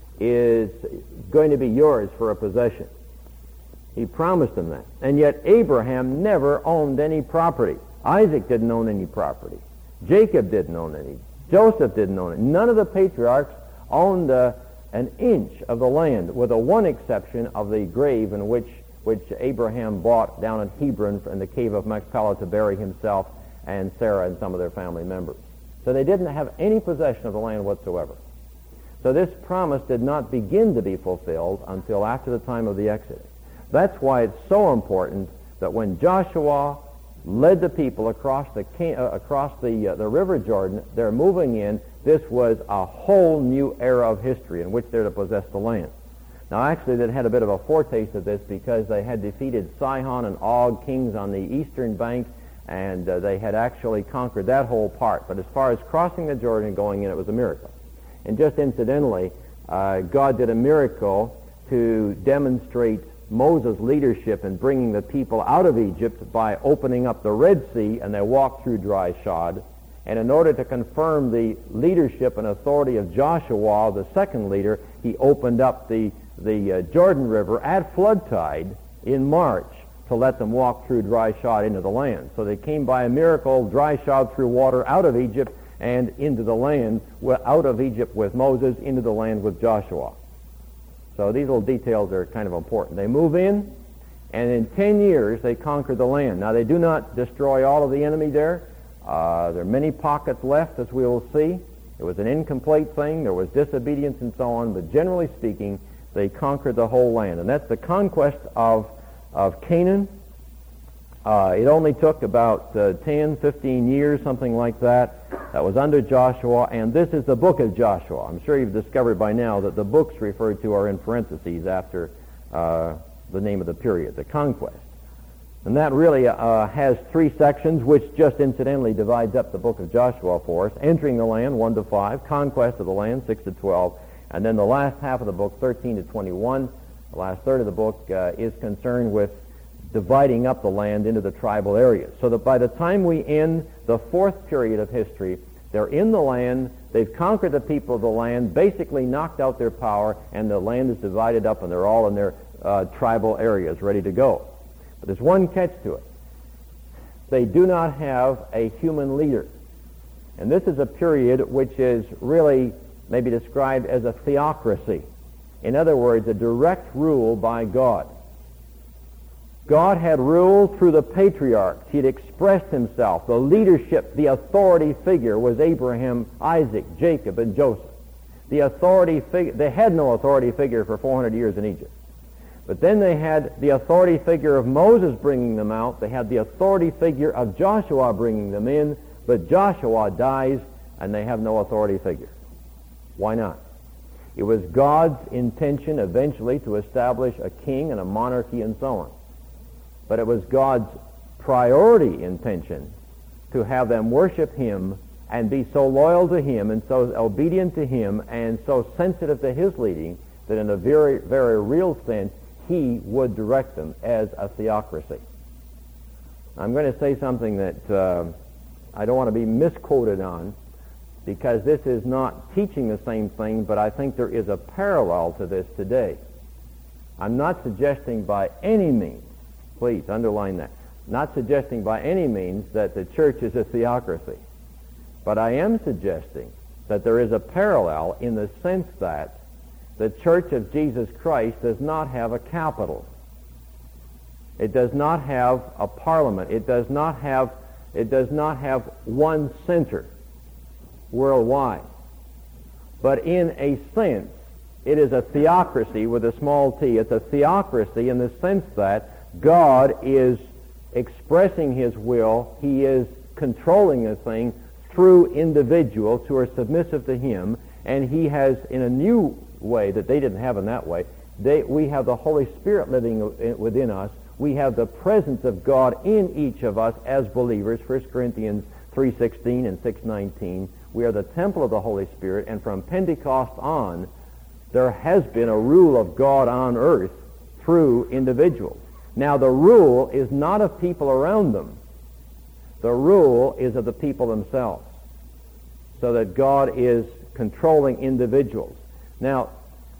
is going to be yours for a possession. He promised him that. And yet Abraham never owned any property. Isaac didn't own any property. Jacob didn't own any. Joseph didn't own it. None of the patriarchs owned uh, an inch of the land, with the one exception of the grave in which which Abraham bought down in Hebron in the cave of Machpelah to bury himself and Sarah and some of their family members. So they didn't have any possession of the land whatsoever. So this promise did not begin to be fulfilled until after the time of the Exodus. That's why it's so important that when Joshua led the people across the uh, across the uh, the River Jordan, they're moving in. This was a whole new era of history in which they're to possess the land. Now, actually, they had a bit of a foretaste of this because they had defeated Sihon and Og, kings on the eastern bank, and uh, they had actually conquered that whole part. But as far as crossing the Jordan and going in, it was a miracle. And just incidentally, uh, God did a miracle to demonstrate Moses' leadership in bringing the people out of Egypt by opening up the Red Sea, and they walked through dry shod. And in order to confirm the leadership and authority of Joshua, the second leader, he opened up the the uh, Jordan River at flood tide in March to let them walk through dry shod into the land. So they came by a miracle, dry shod through water out of Egypt and into the land, out of Egypt with Moses, into the land with Joshua. So these little details are kind of important. They move in, and in ten years they conquer the land. Now they do not destroy all of the enemy there. Uh, there are many pockets left, as we will see. It was an incomplete thing. There was disobedience and so on. But generally speaking, they conquered the whole land. And that's the conquest of, of Canaan. Uh, it only took about uh, ten, fifteen years, something like that. That was under Joshua. And this is the book of Joshua. I'm sure you've discovered by now that the books referred to are in parentheses after uh, the name of the period, the conquest. And that really uh, has three sections, which just incidentally divides up the book of Joshua for us. Entering the land, one to five. Conquest of the land, six to twelve. And then the last half of the book, thirteen to twenty-one. The last third of the book uh, is concerned with dividing up the land into the tribal areas. So that by the time we end the fourth period of history, they're in the land, they've conquered the people of the land, basically knocked out their power, and the land is divided up, and they're all in their uh, tribal areas ready to go. But there's one catch to it. They do not have a human leader. And this is a period which is really maybe described as a theocracy. In other words, a direct rule by God. God had ruled through the patriarchs. He had expressed himself. The leadership, the authority figure was Abraham, Isaac, Jacob, and Joseph. The authority figure, they had no authority figure for four hundred years in Egypt. But then they had the authority figure of Moses bringing them out. They had the authority figure of Joshua bringing them in. But Joshua dies, and they have no authority figure. Why not? It was God's intention eventually to establish a king and a monarchy and so on. But it was God's priority intention to have them worship him and be so loyal to him and so obedient to him and so sensitive to his leading that in a very, very real sense, he would direct them as a theocracy. I'm going to say something that uh, I don't want to be misquoted on, because this is not teaching the same thing, but I think there is a parallel to this today. I'm not suggesting by any means, please underline that, not suggesting by any means that the church is a theocracy, but I am suggesting that there is a parallel in the sense that the Church of Jesus Christ does not have a capital. It does not have a parliament. It does not have, it does not have one center worldwide. But in a sense, it is a theocracy with a small t. It's a theocracy in the sense that God is expressing his will. He is controlling a thing through individuals who are submissive to him, and he has, in a new way that they didn't have in that way, they, we have the Holy Spirit living within us. We have the presence of God in each of us as believers, First Corinthians three sixteen and six nineteen. We are the temple of the Holy Spirit, and from Pentecost on, there has been a rule of God on earth through individuals. Now, the rule is not of people around them. The rule is of the people themselves, so that God is controlling individuals. Now,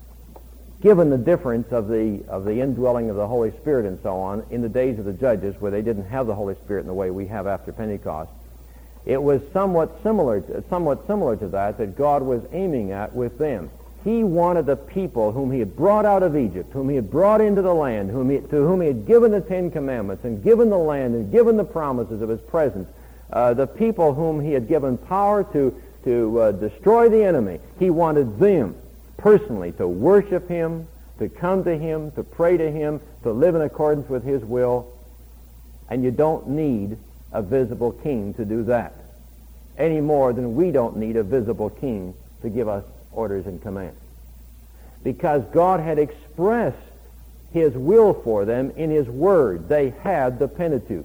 given the difference of the of the indwelling of the Holy Spirit and so on, in the days of the judges, where they didn't have the Holy Spirit in the way we have after Pentecost, it was somewhat similar to, somewhat similar to that that God was aiming at with them. He wanted the people whom he had brought out of Egypt, whom he had brought into the land, whom he, to whom he had given the Ten Commandments and given the land and given the promises of his presence, uh, the people whom he had given power to, to uh, destroy the enemy. He wanted them personally to worship him, to come to him, to pray to him, to live in accordance with his will. And you don't need a visible king to do that, any more than we don't need a visible king to give us orders and commands. Because God had expressed his will for them in his word. They had the Pentateuch.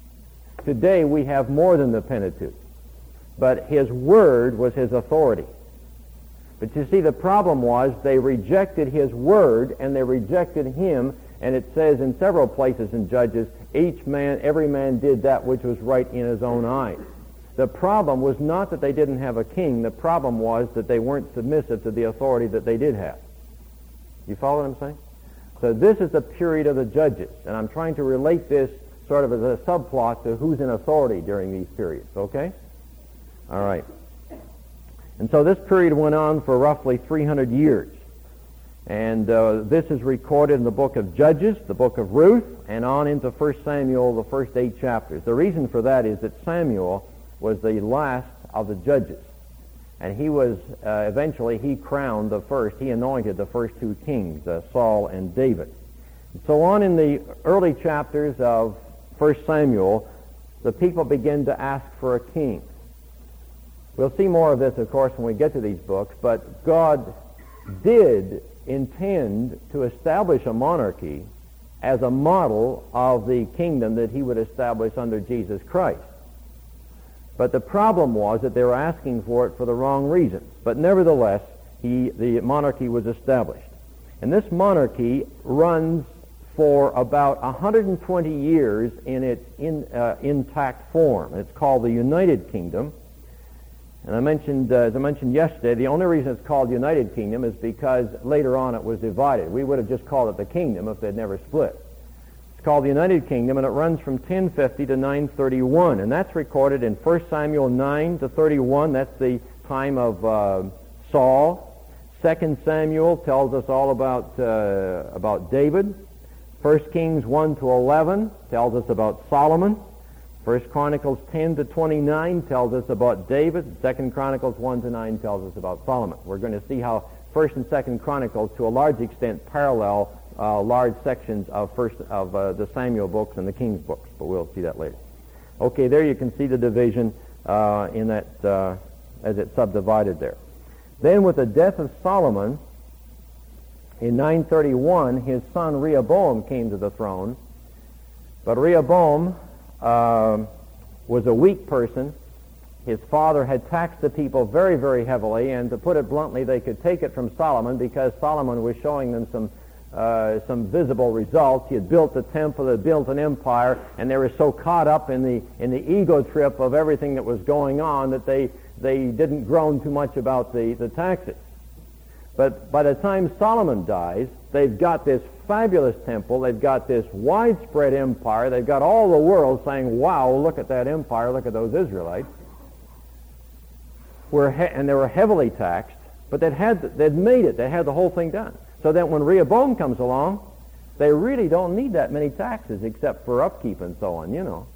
Today we have more than the Pentateuch. But his word was his authority. But you see, the problem was they rejected his word and they rejected him, and it says in several places in Judges, each man, every man did that which was right in his own eyes. The problem was not that they didn't have a king. The problem was that they weren't submissive to the authority that they did have. You follow what I'm saying? So this is the period of the judges, and I'm trying to relate this sort of as a subplot to who's in authority during these periods, okay? All right. And so this period went on for roughly three hundred years. And uh, this is recorded in the book of Judges, the book of Ruth, and on into First Samuel, the first eight chapters. The reason for that is that Samuel was the last of the judges. And he was, uh, eventually, he crowned the first, he anointed the first two kings, uh, Saul and David. And so on in the early chapters of First Samuel, the people begin to ask for a king. We'll see more of this, of course, when we get to these books, but God did intend to establish a monarchy as a model of the kingdom that he would establish under Jesus Christ. But the problem was that they were asking for it for the wrong reasons. But nevertheless, he, the monarchy was established. And this monarchy runs for about one hundred twenty years in its in, uh, intact form. It's called the United Kingdom. And I mentioned, uh, as I mentioned yesterday, the only reason it's called United Kingdom is because later on it was divided. We would have just called it the kingdom if they'd never split. It's called the United Kingdom, and it runs from ten fifty to nine thirty-one, and that's recorded in First Samuel nine to thirty-one. That's the time of uh, Saul. Second Samuel tells us all about uh, about David. First Kings one to eleven tells us about Solomon. First Chronicles ten to twenty-nine tells us about David. Second Chronicles one to nine tells us about Solomon. We're going to see how First and Second Chronicles, to a large extent, parallel uh, large sections of First of uh, the Samuel books and the Kings books, but we'll see that later. Okay, there you can see the division uh, in that uh, as it's subdivided there. Then, with the death of Solomon in nine thirty-one, his son Rehoboam came to the throne, but Rehoboam Uh, was a weak person. His father had taxed the people very, very heavily, and to put it bluntly, they could take it from Solomon because Solomon was showing them some uh, some visible results. He had built the temple, had built an empire, and they were so caught up in the in the ego trip of everything that was going on that they they didn't groan too much about the, the taxes. But by the time Solomon dies, they've got this fabulous temple, they've got this widespread empire, they've got all the world saying, wow, look at that empire, look at those Israelites. We're he- and they were heavily taxed, but they'd, had, they'd made it, they had the whole thing done. So that when Rehoboam comes along, they really don't need that many taxes except for upkeep and so on, you know.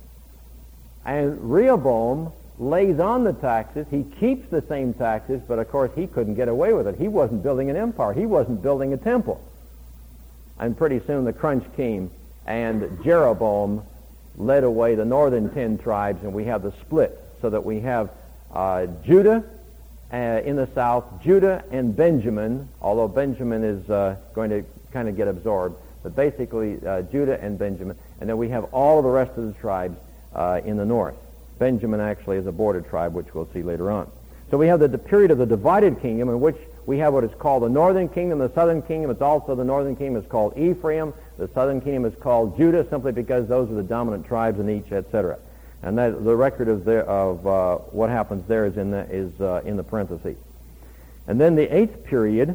And Rehoboam lays on the taxes, he keeps the same taxes, but of course he couldn't get away with it. He wasn't building an empire, he wasn't building a temple. And pretty soon the crunch came, and Jeroboam led away the northern ten tribes, and we have the split, so that we have uh, Judah uh, in the south, Judah and Benjamin, although Benjamin is uh, going to kind of get absorbed, but basically uh, Judah and Benjamin, and then we have all of the rest of the tribes uh, in the north. Benjamin actually is a border tribe, which we'll see later on. So we have the, the period of the divided kingdom, in which we have what is called the northern kingdom, the southern kingdom. It's also the northern kingdom is called Ephraim. The southern kingdom is called Judah, simply because those are the dominant tribes in each, et cetera. And that, the record of, the, of uh, what happens there is in the, is uh, in the parentheses. And then the eighth period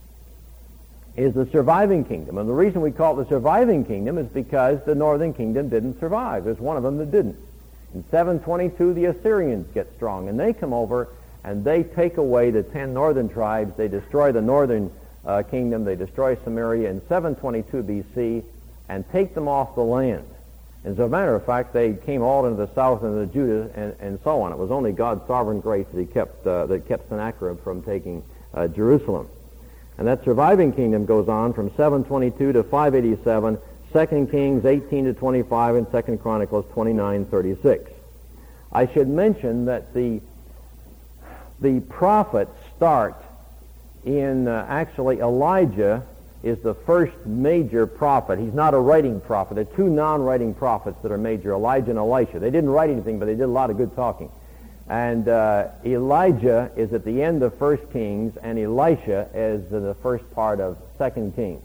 is the surviving kingdom. And the reason we call it the surviving kingdom is because the northern kingdom didn't survive. There's one of them that didn't. In seven twenty-two, the Assyrians get strong, and they come over, and they take away the ten northern tribes. They destroy the northern uh, kingdom. They destroy Samaria in seven twenty-two B C and take them off the land. As a matter of fact, they came all into the south and the Judah and, and so on. It was only God's sovereign grace that he kept uh, that kept Sennacherib from taking uh, Jerusalem. And that surviving kingdom goes on from seven twenty-two to five eighty-seven, Second Kings eighteen to twenty-five, and Second Chronicles twenty-nine thirty-six. I should mention that the the prophets start in uh, actually Elijah is the first major prophet. He's not a writing prophet. There are two non-writing prophets that are major, Elijah and Elisha. They didn't write anything, but they did a lot of good talking. And uh, Elijah is at the end of First Kings, and Elisha is in the first part of Second Kings.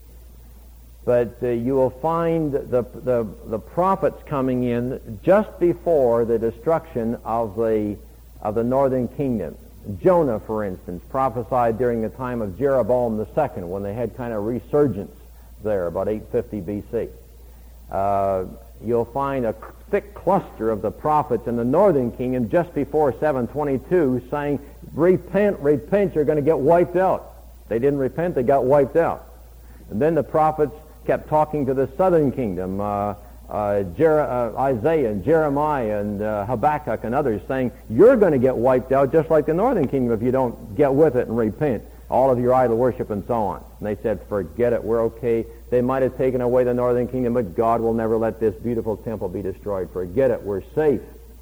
But uh, you will find the, the the prophets coming in just before the destruction of the of the northern kingdom. Jonah, for instance, prophesied during the time of Jeroboam the second, when they had kind of resurgence there, about eight fifty B C. Uh, you'll find a thick cluster of the prophets in the northern kingdom just before seven twenty-two saying, repent, repent, you're going to get wiped out. They didn't repent, they got wiped out. And then the prophets kept talking to the southern kingdom, uh, uh, Jer- uh, Isaiah and Jeremiah and uh, Habakkuk and others saying, you're going to get wiped out just like the northern kingdom if you don't get with it and repent, all of your idol worship and so on. And they said, forget it, we're okay. They might have taken away the northern kingdom, but God will never let this beautiful temple be destroyed. Forget it, we're safe.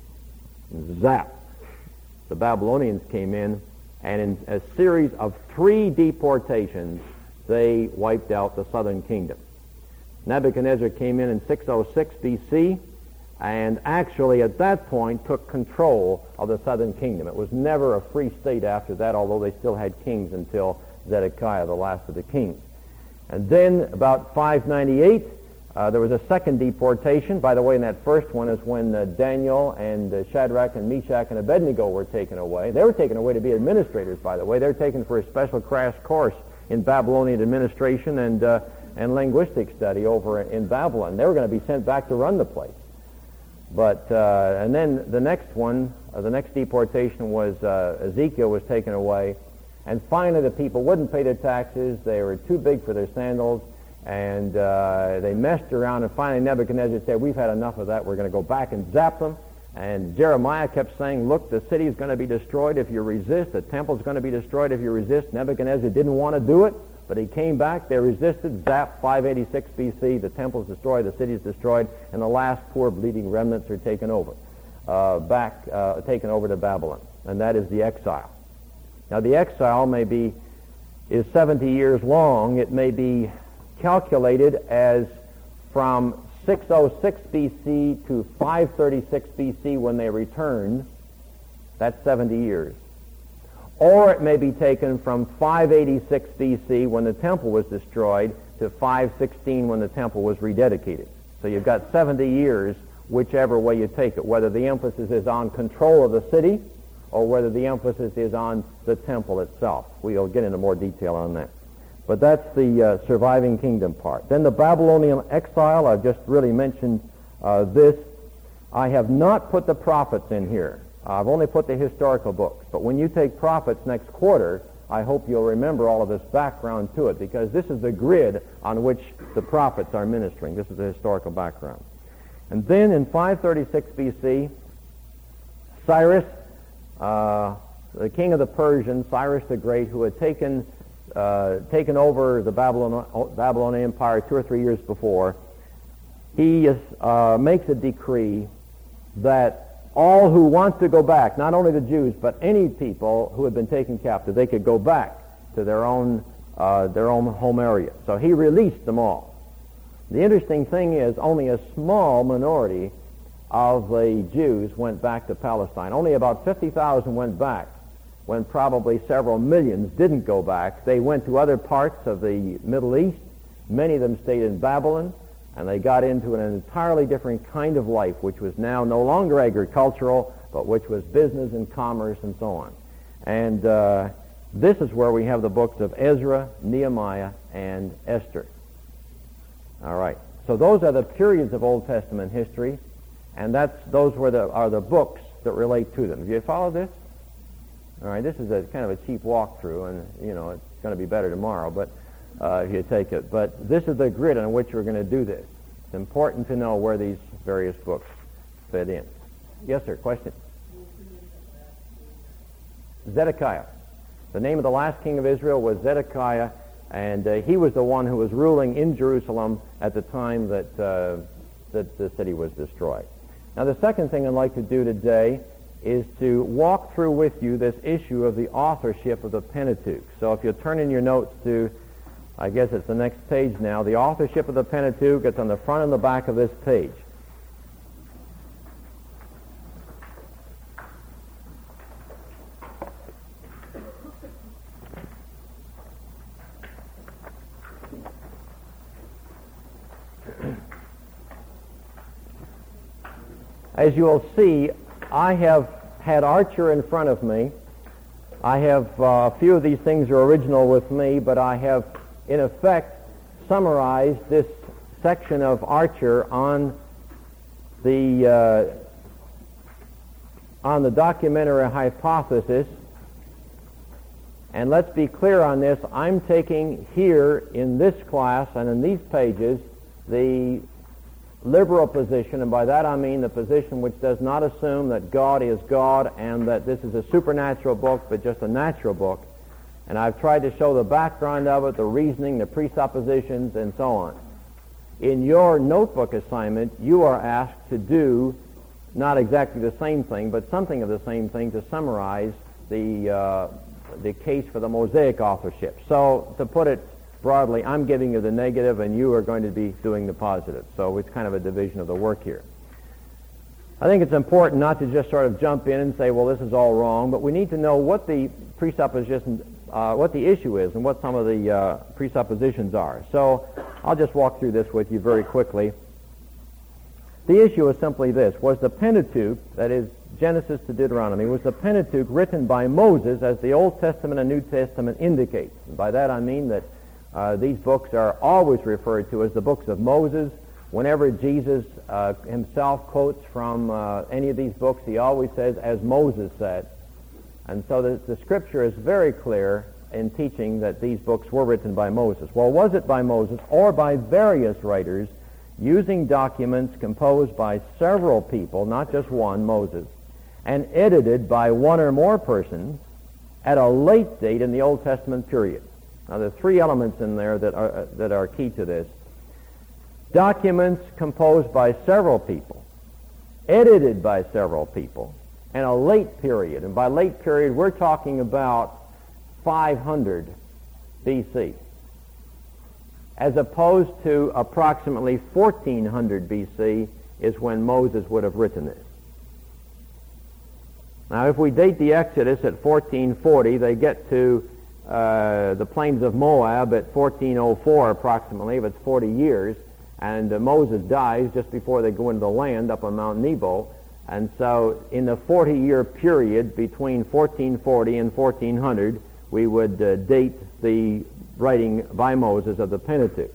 And zap. The Babylonians came in, and in a series of three deportations, they wiped out the southern kingdom. Nebuchadnezzar came in in six oh six B C, and actually at that point took control of the southern kingdom. It was never a free state after that, although they still had kings until Zedekiah, the last of the kings. And then about five ninety-eight, uh, there was a second deportation. By the way, in that first one is when uh, Daniel and uh, Shadrach and Meshach and Abednego were taken away. They were taken away to be administrators, by the way. They were taken for a special crash course in Babylonian administration and uh, and linguistic study over in Babylon. They were going to be sent back to run the place. But uh, and then the next one, uh, the next deportation was uh, Ezekiel was taken away, and finally the people wouldn't pay their taxes. They were too big for their sandals, and uh, they messed around. And finally Nebuchadnezzar said, "We've had enough of that. We're going to go back and zap them." And Jeremiah kept saying, "Look, the city is going to be destroyed if you resist. The temple is going to be destroyed if you resist." Nebuchadnezzar didn't want to do it, but he came back. They resisted. Zap, five eighty-six B C. The temple is destroyed. The city is destroyed, and the last poor bleeding remnants are taken over, uh, back uh, taken over to Babylon, and that is the exile. Now, the exile may be is seventy years long. It may be calculated as from six oh six B C to five thirty-six B C when they returned. That's seventy years. Or it may be taken from five eighty-six B C when the temple was destroyed to five sixteen when the temple was rededicated. So you've got seventy years, whichever way you take it, whether the emphasis is on control of the city or whether the emphasis is on the temple itself. We'll get into more detail on that. But that's the uh, surviving kingdom part. Then the Babylonian exile, I've just really mentioned uh, this. I have not put the prophets in here. I've only put the historical books. But when you take prophets next quarter, I hope you'll remember all of this background to it, because this is the grid on which the prophets are ministering. This is the historical background. And then in five thirty-six B C, Cyrus, uh, the king of the Persians, Cyrus the Great, who had taken uh, taken over the Babylon, Babylonian Empire two or three years before, he is, uh, makes a decree that all who want to go back, not only the Jews, but any people who had been taken captive, they could go back to their own uh, their own home area. So he released them all. The interesting thing is only a small minority of the Jews went back to Palestine. Only about fifty thousand went back, when probably several millions didn't go back. They went to other parts of the Middle East. Many of them stayed in Babylon. And they got into an entirely different kind of life, which was now no longer agricultural, but which was business and commerce and so on. And uh, this is where we have the books of Ezra, Nehemiah, and Esther. All right. So those are the periods of Old Testament history, and that's those were the, are the books that relate to them. Do you follow this? All right. This is a kind of a cheap walkthrough, and you know it's going to be better tomorrow, but. Uh, if you take it. But this is the grid on which we're going to do this. It's important to know where these various books fit in. Yes, sir, question? Zedekiah. The name of the last king of Israel was Zedekiah, and uh, he was the one who was ruling in Jerusalem at the time that, uh, that the city was destroyed. Now, the second thing I'd like to do today is to walk through with you this issue of the authorship of the Pentateuch. So if you turn in your notes to I guess it's the next page now. The authorship of the Pentateuch, it's on the front and the back of this page. As you will see, I have had Archer in front of me. I have uh, a few of these things are original with me, but I have in effect summarized this section of Archer on the uh, on the documentary hypothesis. And let's be clear on this. I'm taking here in this class and in these pages the liberal position, and by that I mean the position which does not assume that God is God and that this is a supernatural book but just a natural book. And I've tried to show the background of it, the reasoning, the presuppositions, and so on. In your notebook assignment, you are asked to do not exactly the same thing, but something of the same thing to summarize the uh, the case for the Mosaic authorship. So, to put it broadly, I'm giving you the negative and you are going to be doing the positive. So it's kind of a division of the work here. I think it's important not to just sort of jump in and say, well, this is all wrong, but we need to know what the presuppositions, uh, what the issue is and what some of the uh, presuppositions are. So I'll just walk through this with you very quickly. The issue is simply this. Was the Pentateuch, that is Genesis to Deuteronomy, was the Pentateuch written by Moses as the Old Testament and New Testament indicates? And by that I mean that uh, these books are always referred to as the books of Moses. Whenever Jesus uh, himself quotes from uh, any of these books, he always says, as Moses said. And so the, the Scripture is very clear in teaching that these books were written by Moses. Well, was it by Moses or by various writers using documents composed by several people, not just one, Moses, and edited by one or more persons at a late date in the Old Testament period? Now, there are three elements in there that are, uh, that are key to this. Documents composed by several people, edited by several people, and a late period. And by late period, we're talking about five hundred B C, as opposed to approximately fourteen hundred B C is when Moses would have written this. Now, if we date the Exodus at fourteen forty, they get to uh, the plains of Moab at fourteen oh four approximately, if it's forty years. And uh, Moses dies just before they go into the land up on Mount Nebo. And so in the forty-year period between fourteen forty and fourteen hundred, we would uh, date the writing by Moses of the Pentateuch.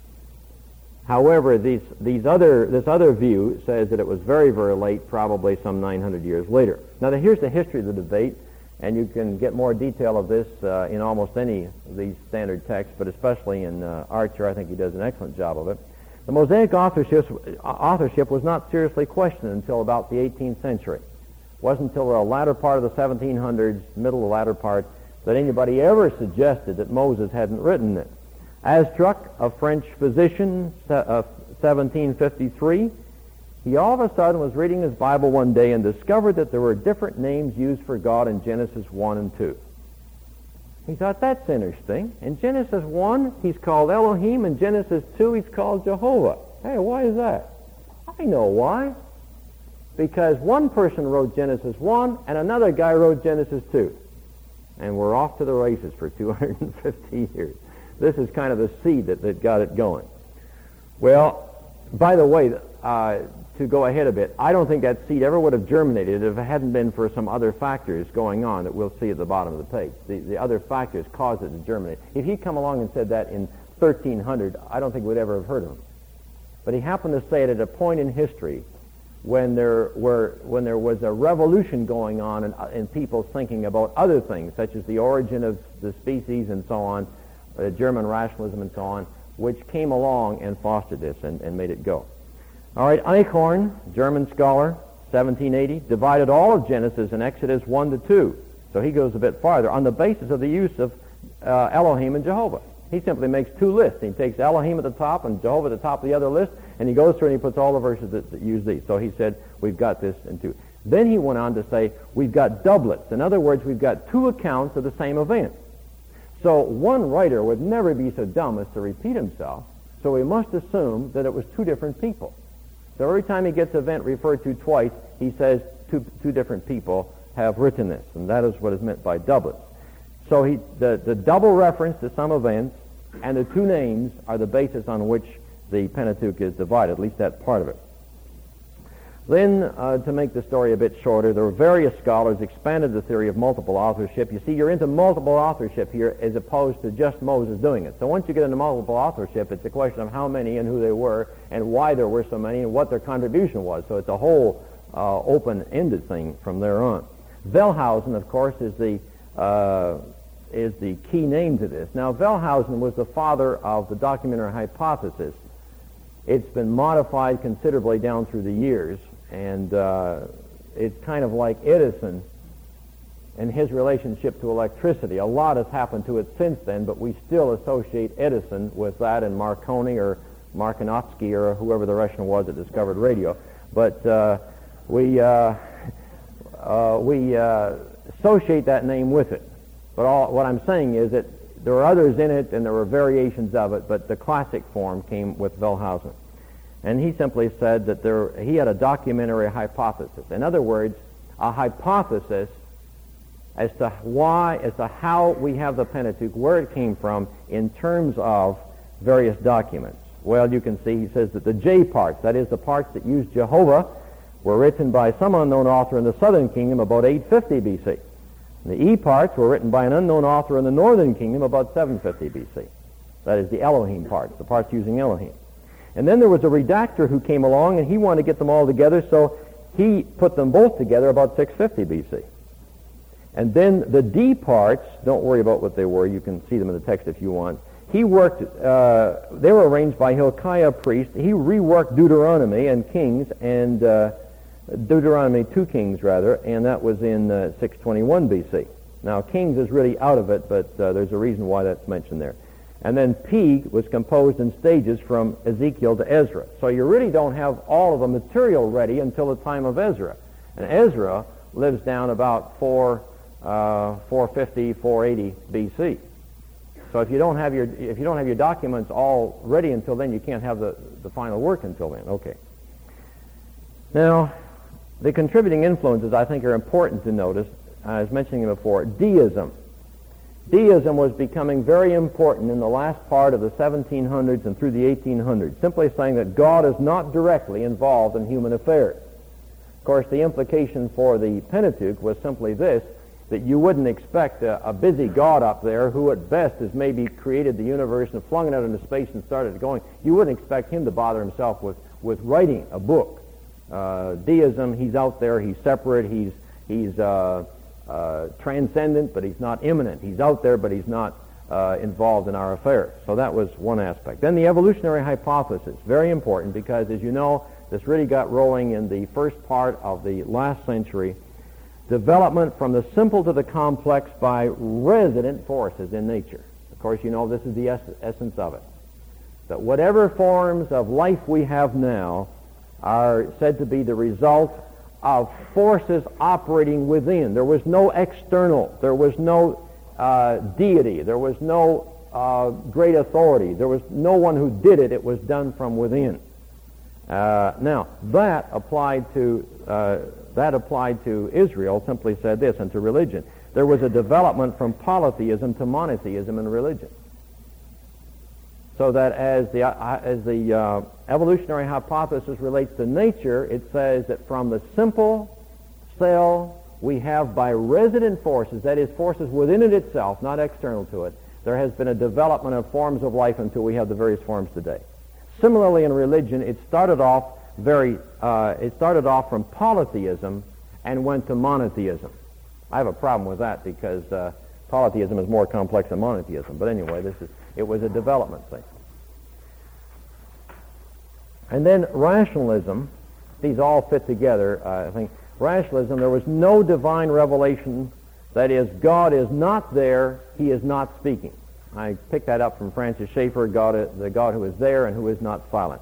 However, these, these other, this other view says that it was very, very late, probably some nine hundred years later. Now, the, here's the history of the debate, and you can get more detail of this uh, in almost any of these standard texts, but especially in uh, Archer. I think he does an excellent job of it. The Mosaic authorship, authorship was not seriously questioned until about the eighteenth century. It wasn't until the latter part of the seventeen hundreds, middle to latter part, that anybody ever suggested that Moses hadn't written it. Astruc, a French physician, uh, seventeen fifty-three, he all of a sudden was reading his Bible one day and discovered that there were different names used for God in Genesis one and two. He thought, that's interesting. In Genesis one, he's called Elohim. In Genesis two, he's called Jehovah. Hey, why is that? I know why. Because one person wrote Genesis one, and another guy wrote Genesis two. And we're off to the races for two hundred fifty years. This is kind of the seed that, that got it going. Well, by the way, uh, to go ahead a bit, I don't think that seed ever would have germinated if it hadn't been for some other factors going on that we'll see at the bottom of the page. The, the other factors caused it to germinate. If he'd come along and said that in thirteen hundred, I don't think we'd ever have heard of him. But he happened to say it at a point in history when there were when there was a revolution going on in, in people's thinking about other things, such as the origin of the species and so on, uh, German rationalism and so on, which came along and fostered this and, and made it go. All right, Eichhorn, German scholar, seventeen eighty, divided all of Genesis and Exodus one to two. So he goes a bit farther on the basis of the use of uh, Elohim and Jehovah. He simply makes two lists. He takes Elohim at the top and Jehovah at the top of the other list, and he goes through and he puts all the verses that, that use these. So he said, we've got this in two. Then he went on to say, we've got doublets. In other words, we've got two accounts of the same event. So one writer would never be so dumb as to repeat himself, so we must assume that it was two different people. So every time he gets an event referred to twice, he says two, two different people have written this, and that is what is meant by doublets. So he, the, the double reference to some events and the two names are the basis on which the Pentateuch is divided, at least that part of it. Then, uh, to make the story a bit shorter, there were various scholars expanded the theory of multiple authorship. You see, you're into multiple authorship here as opposed to just Moses doing it. So once you get into multiple authorship, it's a question of how many and who they were and why there were so many and what their contribution was. So it's a whole uh, open-ended thing from there on. Wellhausen, of course, is the uh, is the key name to this. Now, Wellhausen was the father of the documentary hypothesis. It's been modified considerably down through the years, and uh, it's kind of like Edison and his relationship to electricity. A lot has happened to it since then, but we still associate Edison with that, and Marconi or Markovsky or whoever the Russian was that discovered radio. But uh, we uh, uh, we uh, associate that name with it. But all, what I'm saying is that there are others in it, and there were variations of it, but the classic form came with Wellhausen. And he simply said that there he had a documentary hypothesis. In other words, a hypothesis as to why, as to how we have the Pentateuch, where it came from in terms of various documents. Well, you can see he says that the J parts, that is the parts that use Jehovah, were written by some unknown author in the southern kingdom about eight fifty B C. And the E parts were written by an unknown author in the northern kingdom about seven fifty B C. That is the Elohim parts, the parts using Elohim. And then there was a redactor who came along, and he wanted to get them all together, so he put them both together about six fifty B C. And then the D parts, don't worry about what they were, you can see them in the text if you want. He worked, uh, they were arranged by Hilkiah priest. He reworked Deuteronomy and Kings, and uh, Deuteronomy two Kings rather, and that was in uh, six twenty-one B C. Now Kings is really out of it, but uh, there's a reason why that's mentioned there. And then P was composed in stages from Ezekiel to Ezra. So you really don't have all of the material ready until the time of Ezra. And Ezra lives down about four Uh, four fifty, four eighty B C. So if you don't have your if you don't have your documents all ready until then, you can't have the, the final work until then. Okay. Now, the contributing influences I think are important to notice. I was mentioning before, deism. Deism was becoming very important in the last part of the seventeen hundreds and through the eighteen hundreds, simply saying that God is not directly involved in human affairs. Of course, the implication for the Pentateuch was simply this, that you wouldn't expect a, a busy God up there who at best has maybe created the universe and flung it out into space and started it going. You wouldn't expect him to bother himself with, with writing a book. Uh, deism, he's out there, he's separate, he's, he's uh, uh, transcendent, but he's not immanent. He's out there, but he's not uh, involved in our affairs. So that was one aspect. Then the evolutionary hypothesis, very important, because as you know, this really got rolling in the first part of the last century. Development from the simple to the complex by resident forces in nature. Of course, you know this is the es- essence of it. That whatever forms of life we have now are said to be the result of forces operating within. There was no external. There was no uh, deity. There was no uh, great authority. There was no one who did it. It was done from within. Uh, now, that applied to uh, that applied to Israel, simply said this, and to religion. There was a development from polytheism to monotheism in religion. So that as the, uh, as the uh, evolutionary hypothesis relates to nature, it says that from the simple cell we have by resident forces, that is, forces within it itself, not external to it, there has been a development of forms of life until we have the various forms today. Similarly, in religion, it started off very, uh, it started off from polytheism and went to monotheism. I have a problem with that because uh, polytheism is more complex than monotheism. But anyway, this is it was a development thing. And then rationalism, these all fit together. Uh, I think rationalism, there was no divine revelation. That is, God is not there, he is not speaking. I picked that up from Francis Schaeffer, God, the God who is there and who is not silent.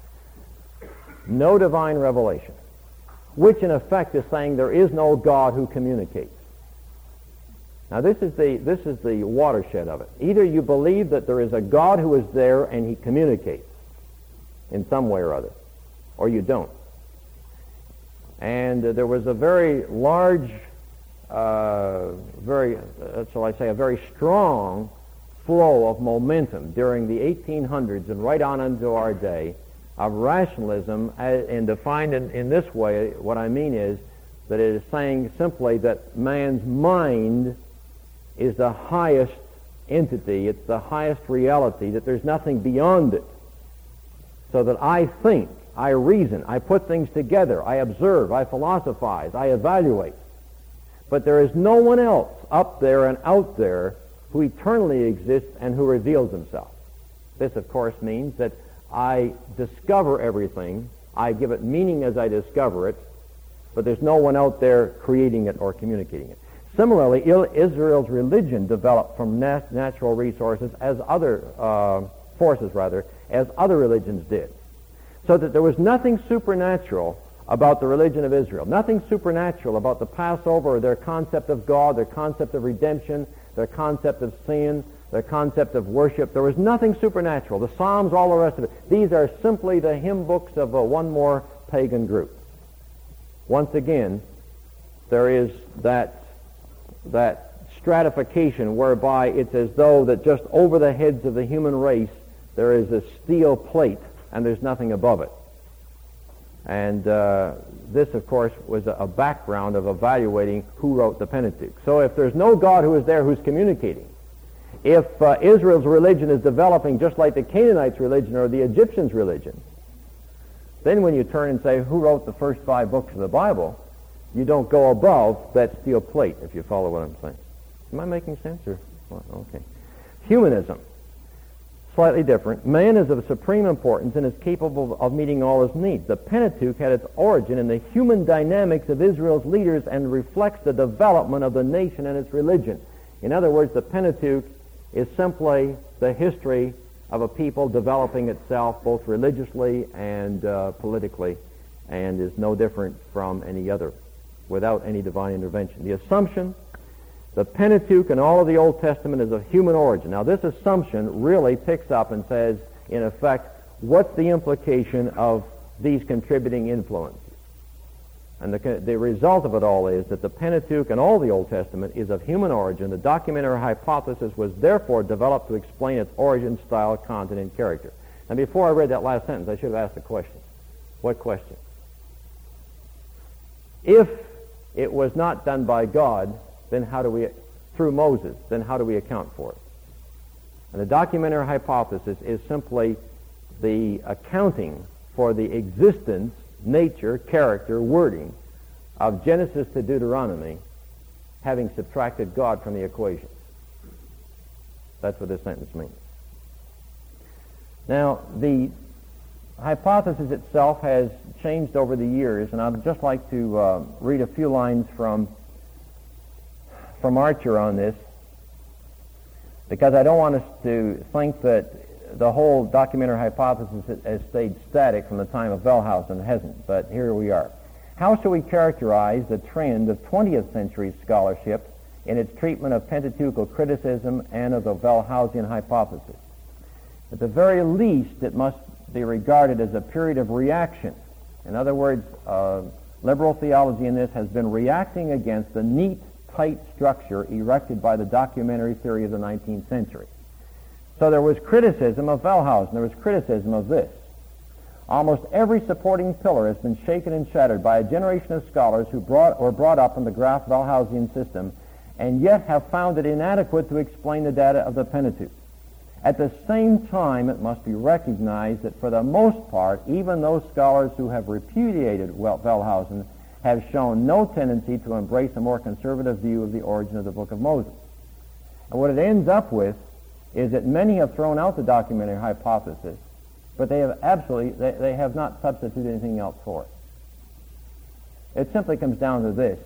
No divine revelation, which in effect is saying there is no God who communicates. Now this is the this is the watershed of it. Either you believe that there is a God who is there and he communicates in some way or other, or you don't. And uh, there was a very large, uh, very, uh, shall I say, a very strong flow of momentum during the eighteen hundreds and right on into our day of rationalism, and defined in, in this way, what I mean is that it is saying simply that man's mind is the highest entity, it's the highest reality, that there's nothing beyond it. So that I think, I reason, I put things together, I observe, I philosophize, I evaluate. But there is no one else up there and out there who eternally exists and who reveals himself. This, of course, means that I discover everything. I give it meaning as I discover it, but there's no one out there creating it or communicating it. Similarly, Israel's religion developed from nat- natural resources as other uh, forces, rather, as other religions did. So that there was nothing supernatural about the religion of Israel, nothing supernatural about the Passover or their concept of God, their concept of redemption, their concept of sin, their concept of worship. There was nothing supernatural. The Psalms, all the rest of it. These are simply the hymn books of uh, one more pagan group. Once again, there is that, that stratification whereby it's as though that just over the heads of the human race there is a steel plate and there's nothing above it. And uh, this, of course, was a, a background of evaluating who wrote the Pentateuch. So if there's no God who is there who's communicating, if uh, Israel's religion is developing just like the Canaanites' religion or the Egyptians' religion, then when you turn and say, who wrote the first five books of the Bible, you don't go above that steel plate, if you follow what I'm saying. Am I making sense? Or well, okay. Humanism. Slightly different. Man is of supreme importance and is capable of meeting all his needs. The Pentateuch had its origin in the human dynamics of Israel's leaders and reflects the development of the nation and its religion. In other words, the Pentateuch is simply the history of a people developing itself both religiously and uh, politically, and is no different from any other, without any divine intervention. The assumption, the Pentateuch and all of the Old Testament is of human origin. Now this assumption really picks up and says, in effect, what's the implication of these contributing influences? And the, the result of it all is that the Pentateuch and all the Old Testament is of human origin. The documentary hypothesis was therefore developed to explain its origin, style, content, and character. Now before I read that last sentence, I should have asked a question. What question? If it was not done by God, then how do we, through Moses, then how do we account for it? And the documentary hypothesis is simply the accounting for the existence, nature, character, wording of Genesis to Deuteronomy, having subtracted God from the equation. That's what this sentence means. Now, the hypothesis itself has changed over the years, and I'd just like to uh, read a few lines from from Archer on this, because I don't want us to think that the whole documentary hypothesis has stayed static from the time of Wellhausen. It hasn't, but here we are. How shall we characterize the trend of twentieth century scholarship in its treatment of Pentateuchal criticism and of the Wellhausian hypothesis? At the very least, it must be regarded as a period of reaction. In other words, uh, liberal theology in this has been reacting against the neat, tight structure erected by the documentary theory of the nineteenth century. So there was criticism of Wellhausen. There was criticism of this. Almost every supporting pillar has been shaken and shattered by a generation of scholars who brought, were brought up in the Graf-Wellhausian system and yet have found it inadequate to explain the data of the Pentateuch. At the same time, it must be recognized that for the most part, even those scholars who have repudiated Wellhausen have shown no tendency to embrace a more conservative view of the origin of the Book of Moses. And what it ends up with is that many have thrown out the documentary hypothesis, but they have absolutely, they, they have not substituted anything else for it. It simply comes down to this,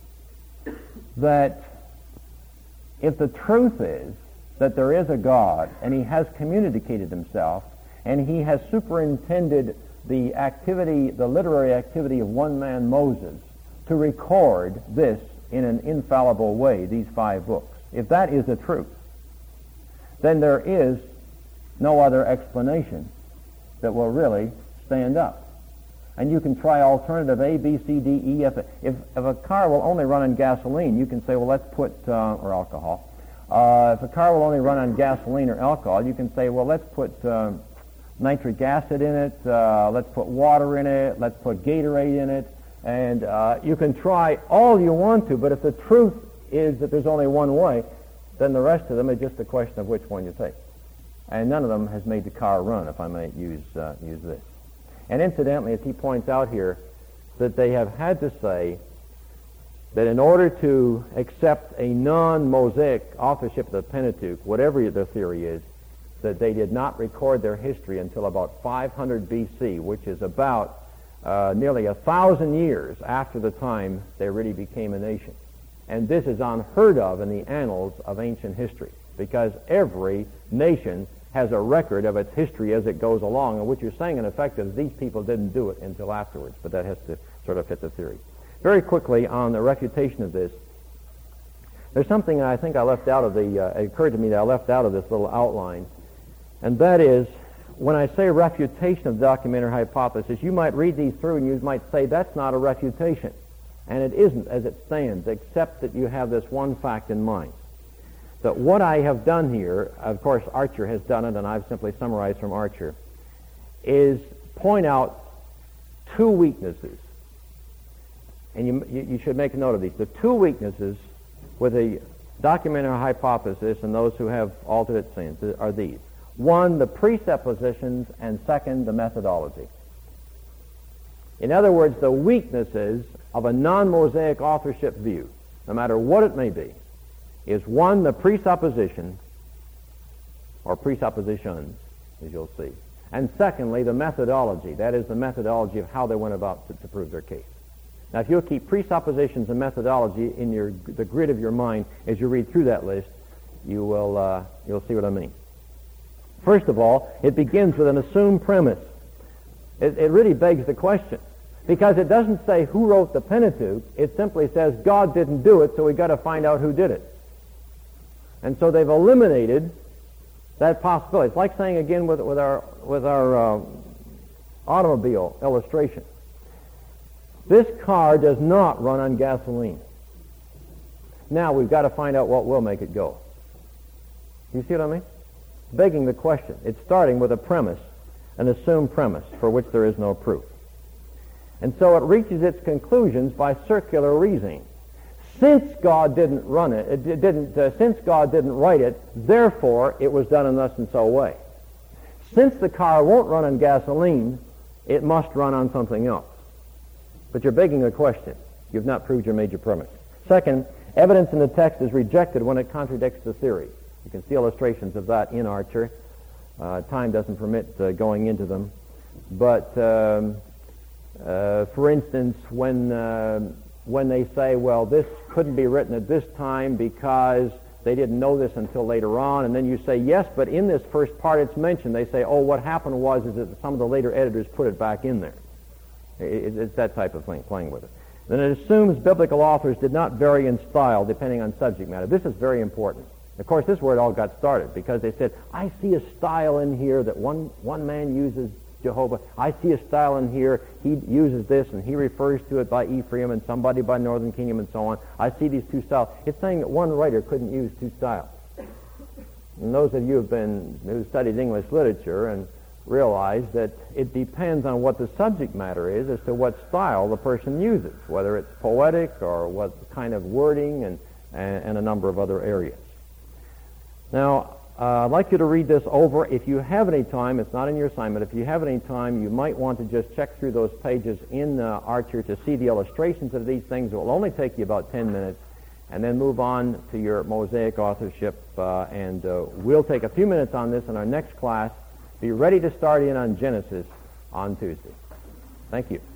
that if the truth is that there is a God, and he has communicated himself, and he has superintended the activity, the literary activity of one man, Moses, to record this in an infallible way, these five books. If that is the truth, then there is no other explanation that will really stand up. And you can try alternative A, B, C, D, E, F. If, if a car will only run on gasoline, you can say, well, let's put, uh, or alcohol. Uh, if a car will only run on gasoline or alcohol, you can say, well, let's put uh, nitric acid in it, uh, let's put water in it, let's put Gatorade in it, and uh, you can try all you want to, but if the truth is that there's only one way, then the rest of them are just a question of which one you take. And none of them has made the car run, if I may use, uh, use this. And incidentally, as he points out here, that they have had to say that in order to accept a non-Mosaic authorship of the Pentateuch, whatever the theory is, that they did not record their history until about five hundred B C, which is about uh, nearly a thousand years after the time they really became a nation. And this is unheard of in the annals of ancient history, because every nation has a record of its history as it goes along, and what you're saying in effect is these people didn't do it until afterwards, but that has to sort of fit the theory. Very quickly on the refutation of this, there's something I think I left out of the, uh, it occurred to me that I left out of this little outline, and that is, when I say refutation of the documentary hypothesis, you might read these through and you might say that's not a refutation. And it isn't as it stands, except that you have this one fact in mind. That what I have done here, of course Archer has done it and I've simply summarized from Archer, is point out two weaknesses. And you, you, you should make a note of these. The two weaknesses with the documentary hypothesis and those who have alternate stance are these. One, the presuppositions, and second, the methodology. In other words, the weaknesses of a non-Mosaic authorship view, no matter what it may be, is one, the presupposition, or presuppositions, as you'll see, and secondly, the methodology. That is the methodology of how they went about to, to prove their case. Now, if you'll keep presuppositions and methodology in your the grid of your mind as you read through that list, you will uh, you'll see what I mean. First of all, it begins with an assumed premise. It, it really begs the question, because it doesn't say who wrote the Pentateuch. It simply says God didn't do it, so we've got to find out who did it. And so they've eliminated that possibility. It's like saying again with with our with our uh, automobile illustration. This car does not run on gasoline. Now we've got to find out what will make it go. You see what I mean? Begging the question. It's starting with a premise, an assumed premise for which there is no proof. And so it reaches its conclusions by circular reasoning. Since God didn't run it, it didn't. Uh, since God didn't write it, therefore it was done in thus and so way. Since the car won't run on gasoline, it must run on something else. But you're begging the question. You've not proved your major premise. Second, evidence in the text is rejected when it contradicts the theory. You can see illustrations of that in Archer. Uh, time doesn't permit uh, going into them. But, um, uh, for instance, when uh, when they say, well, this couldn't be written at this time because they didn't know this until later on, and then you say, yes, but in this first part it's mentioned, they say, oh, what happened was is that some of the later editors put it back in there. It, it's that type of thing, playing with it. Then it assumes biblical authors did not vary in style depending on subject matter. This is very important. Of course, this is where it all got started, because they said, I see a style in here that one, one man uses Jehovah. I see a style in here, he uses this, and he refers to it by Ephraim and somebody by Northern Kingdom and so on. I see these two styles. It's saying that one writer couldn't use two styles. And those of you who've been, who studied English literature and realize that it depends on what the subject matter is as to what style the person uses, whether it's poetic or what kind of wording and, and, and a number of other areas. Now, uh, I'd like you to read this over. If you have any time, it's not in your assignment, if you have any time, you might want to just check through those pages in uh, Archer to see the illustrations of these things. It will only take you about ten minutes, and then move on to your Mosaic authorship, uh, and uh, we'll take a few minutes on this in our next class. Be ready to start in on Genesis on Tuesday. Thank you.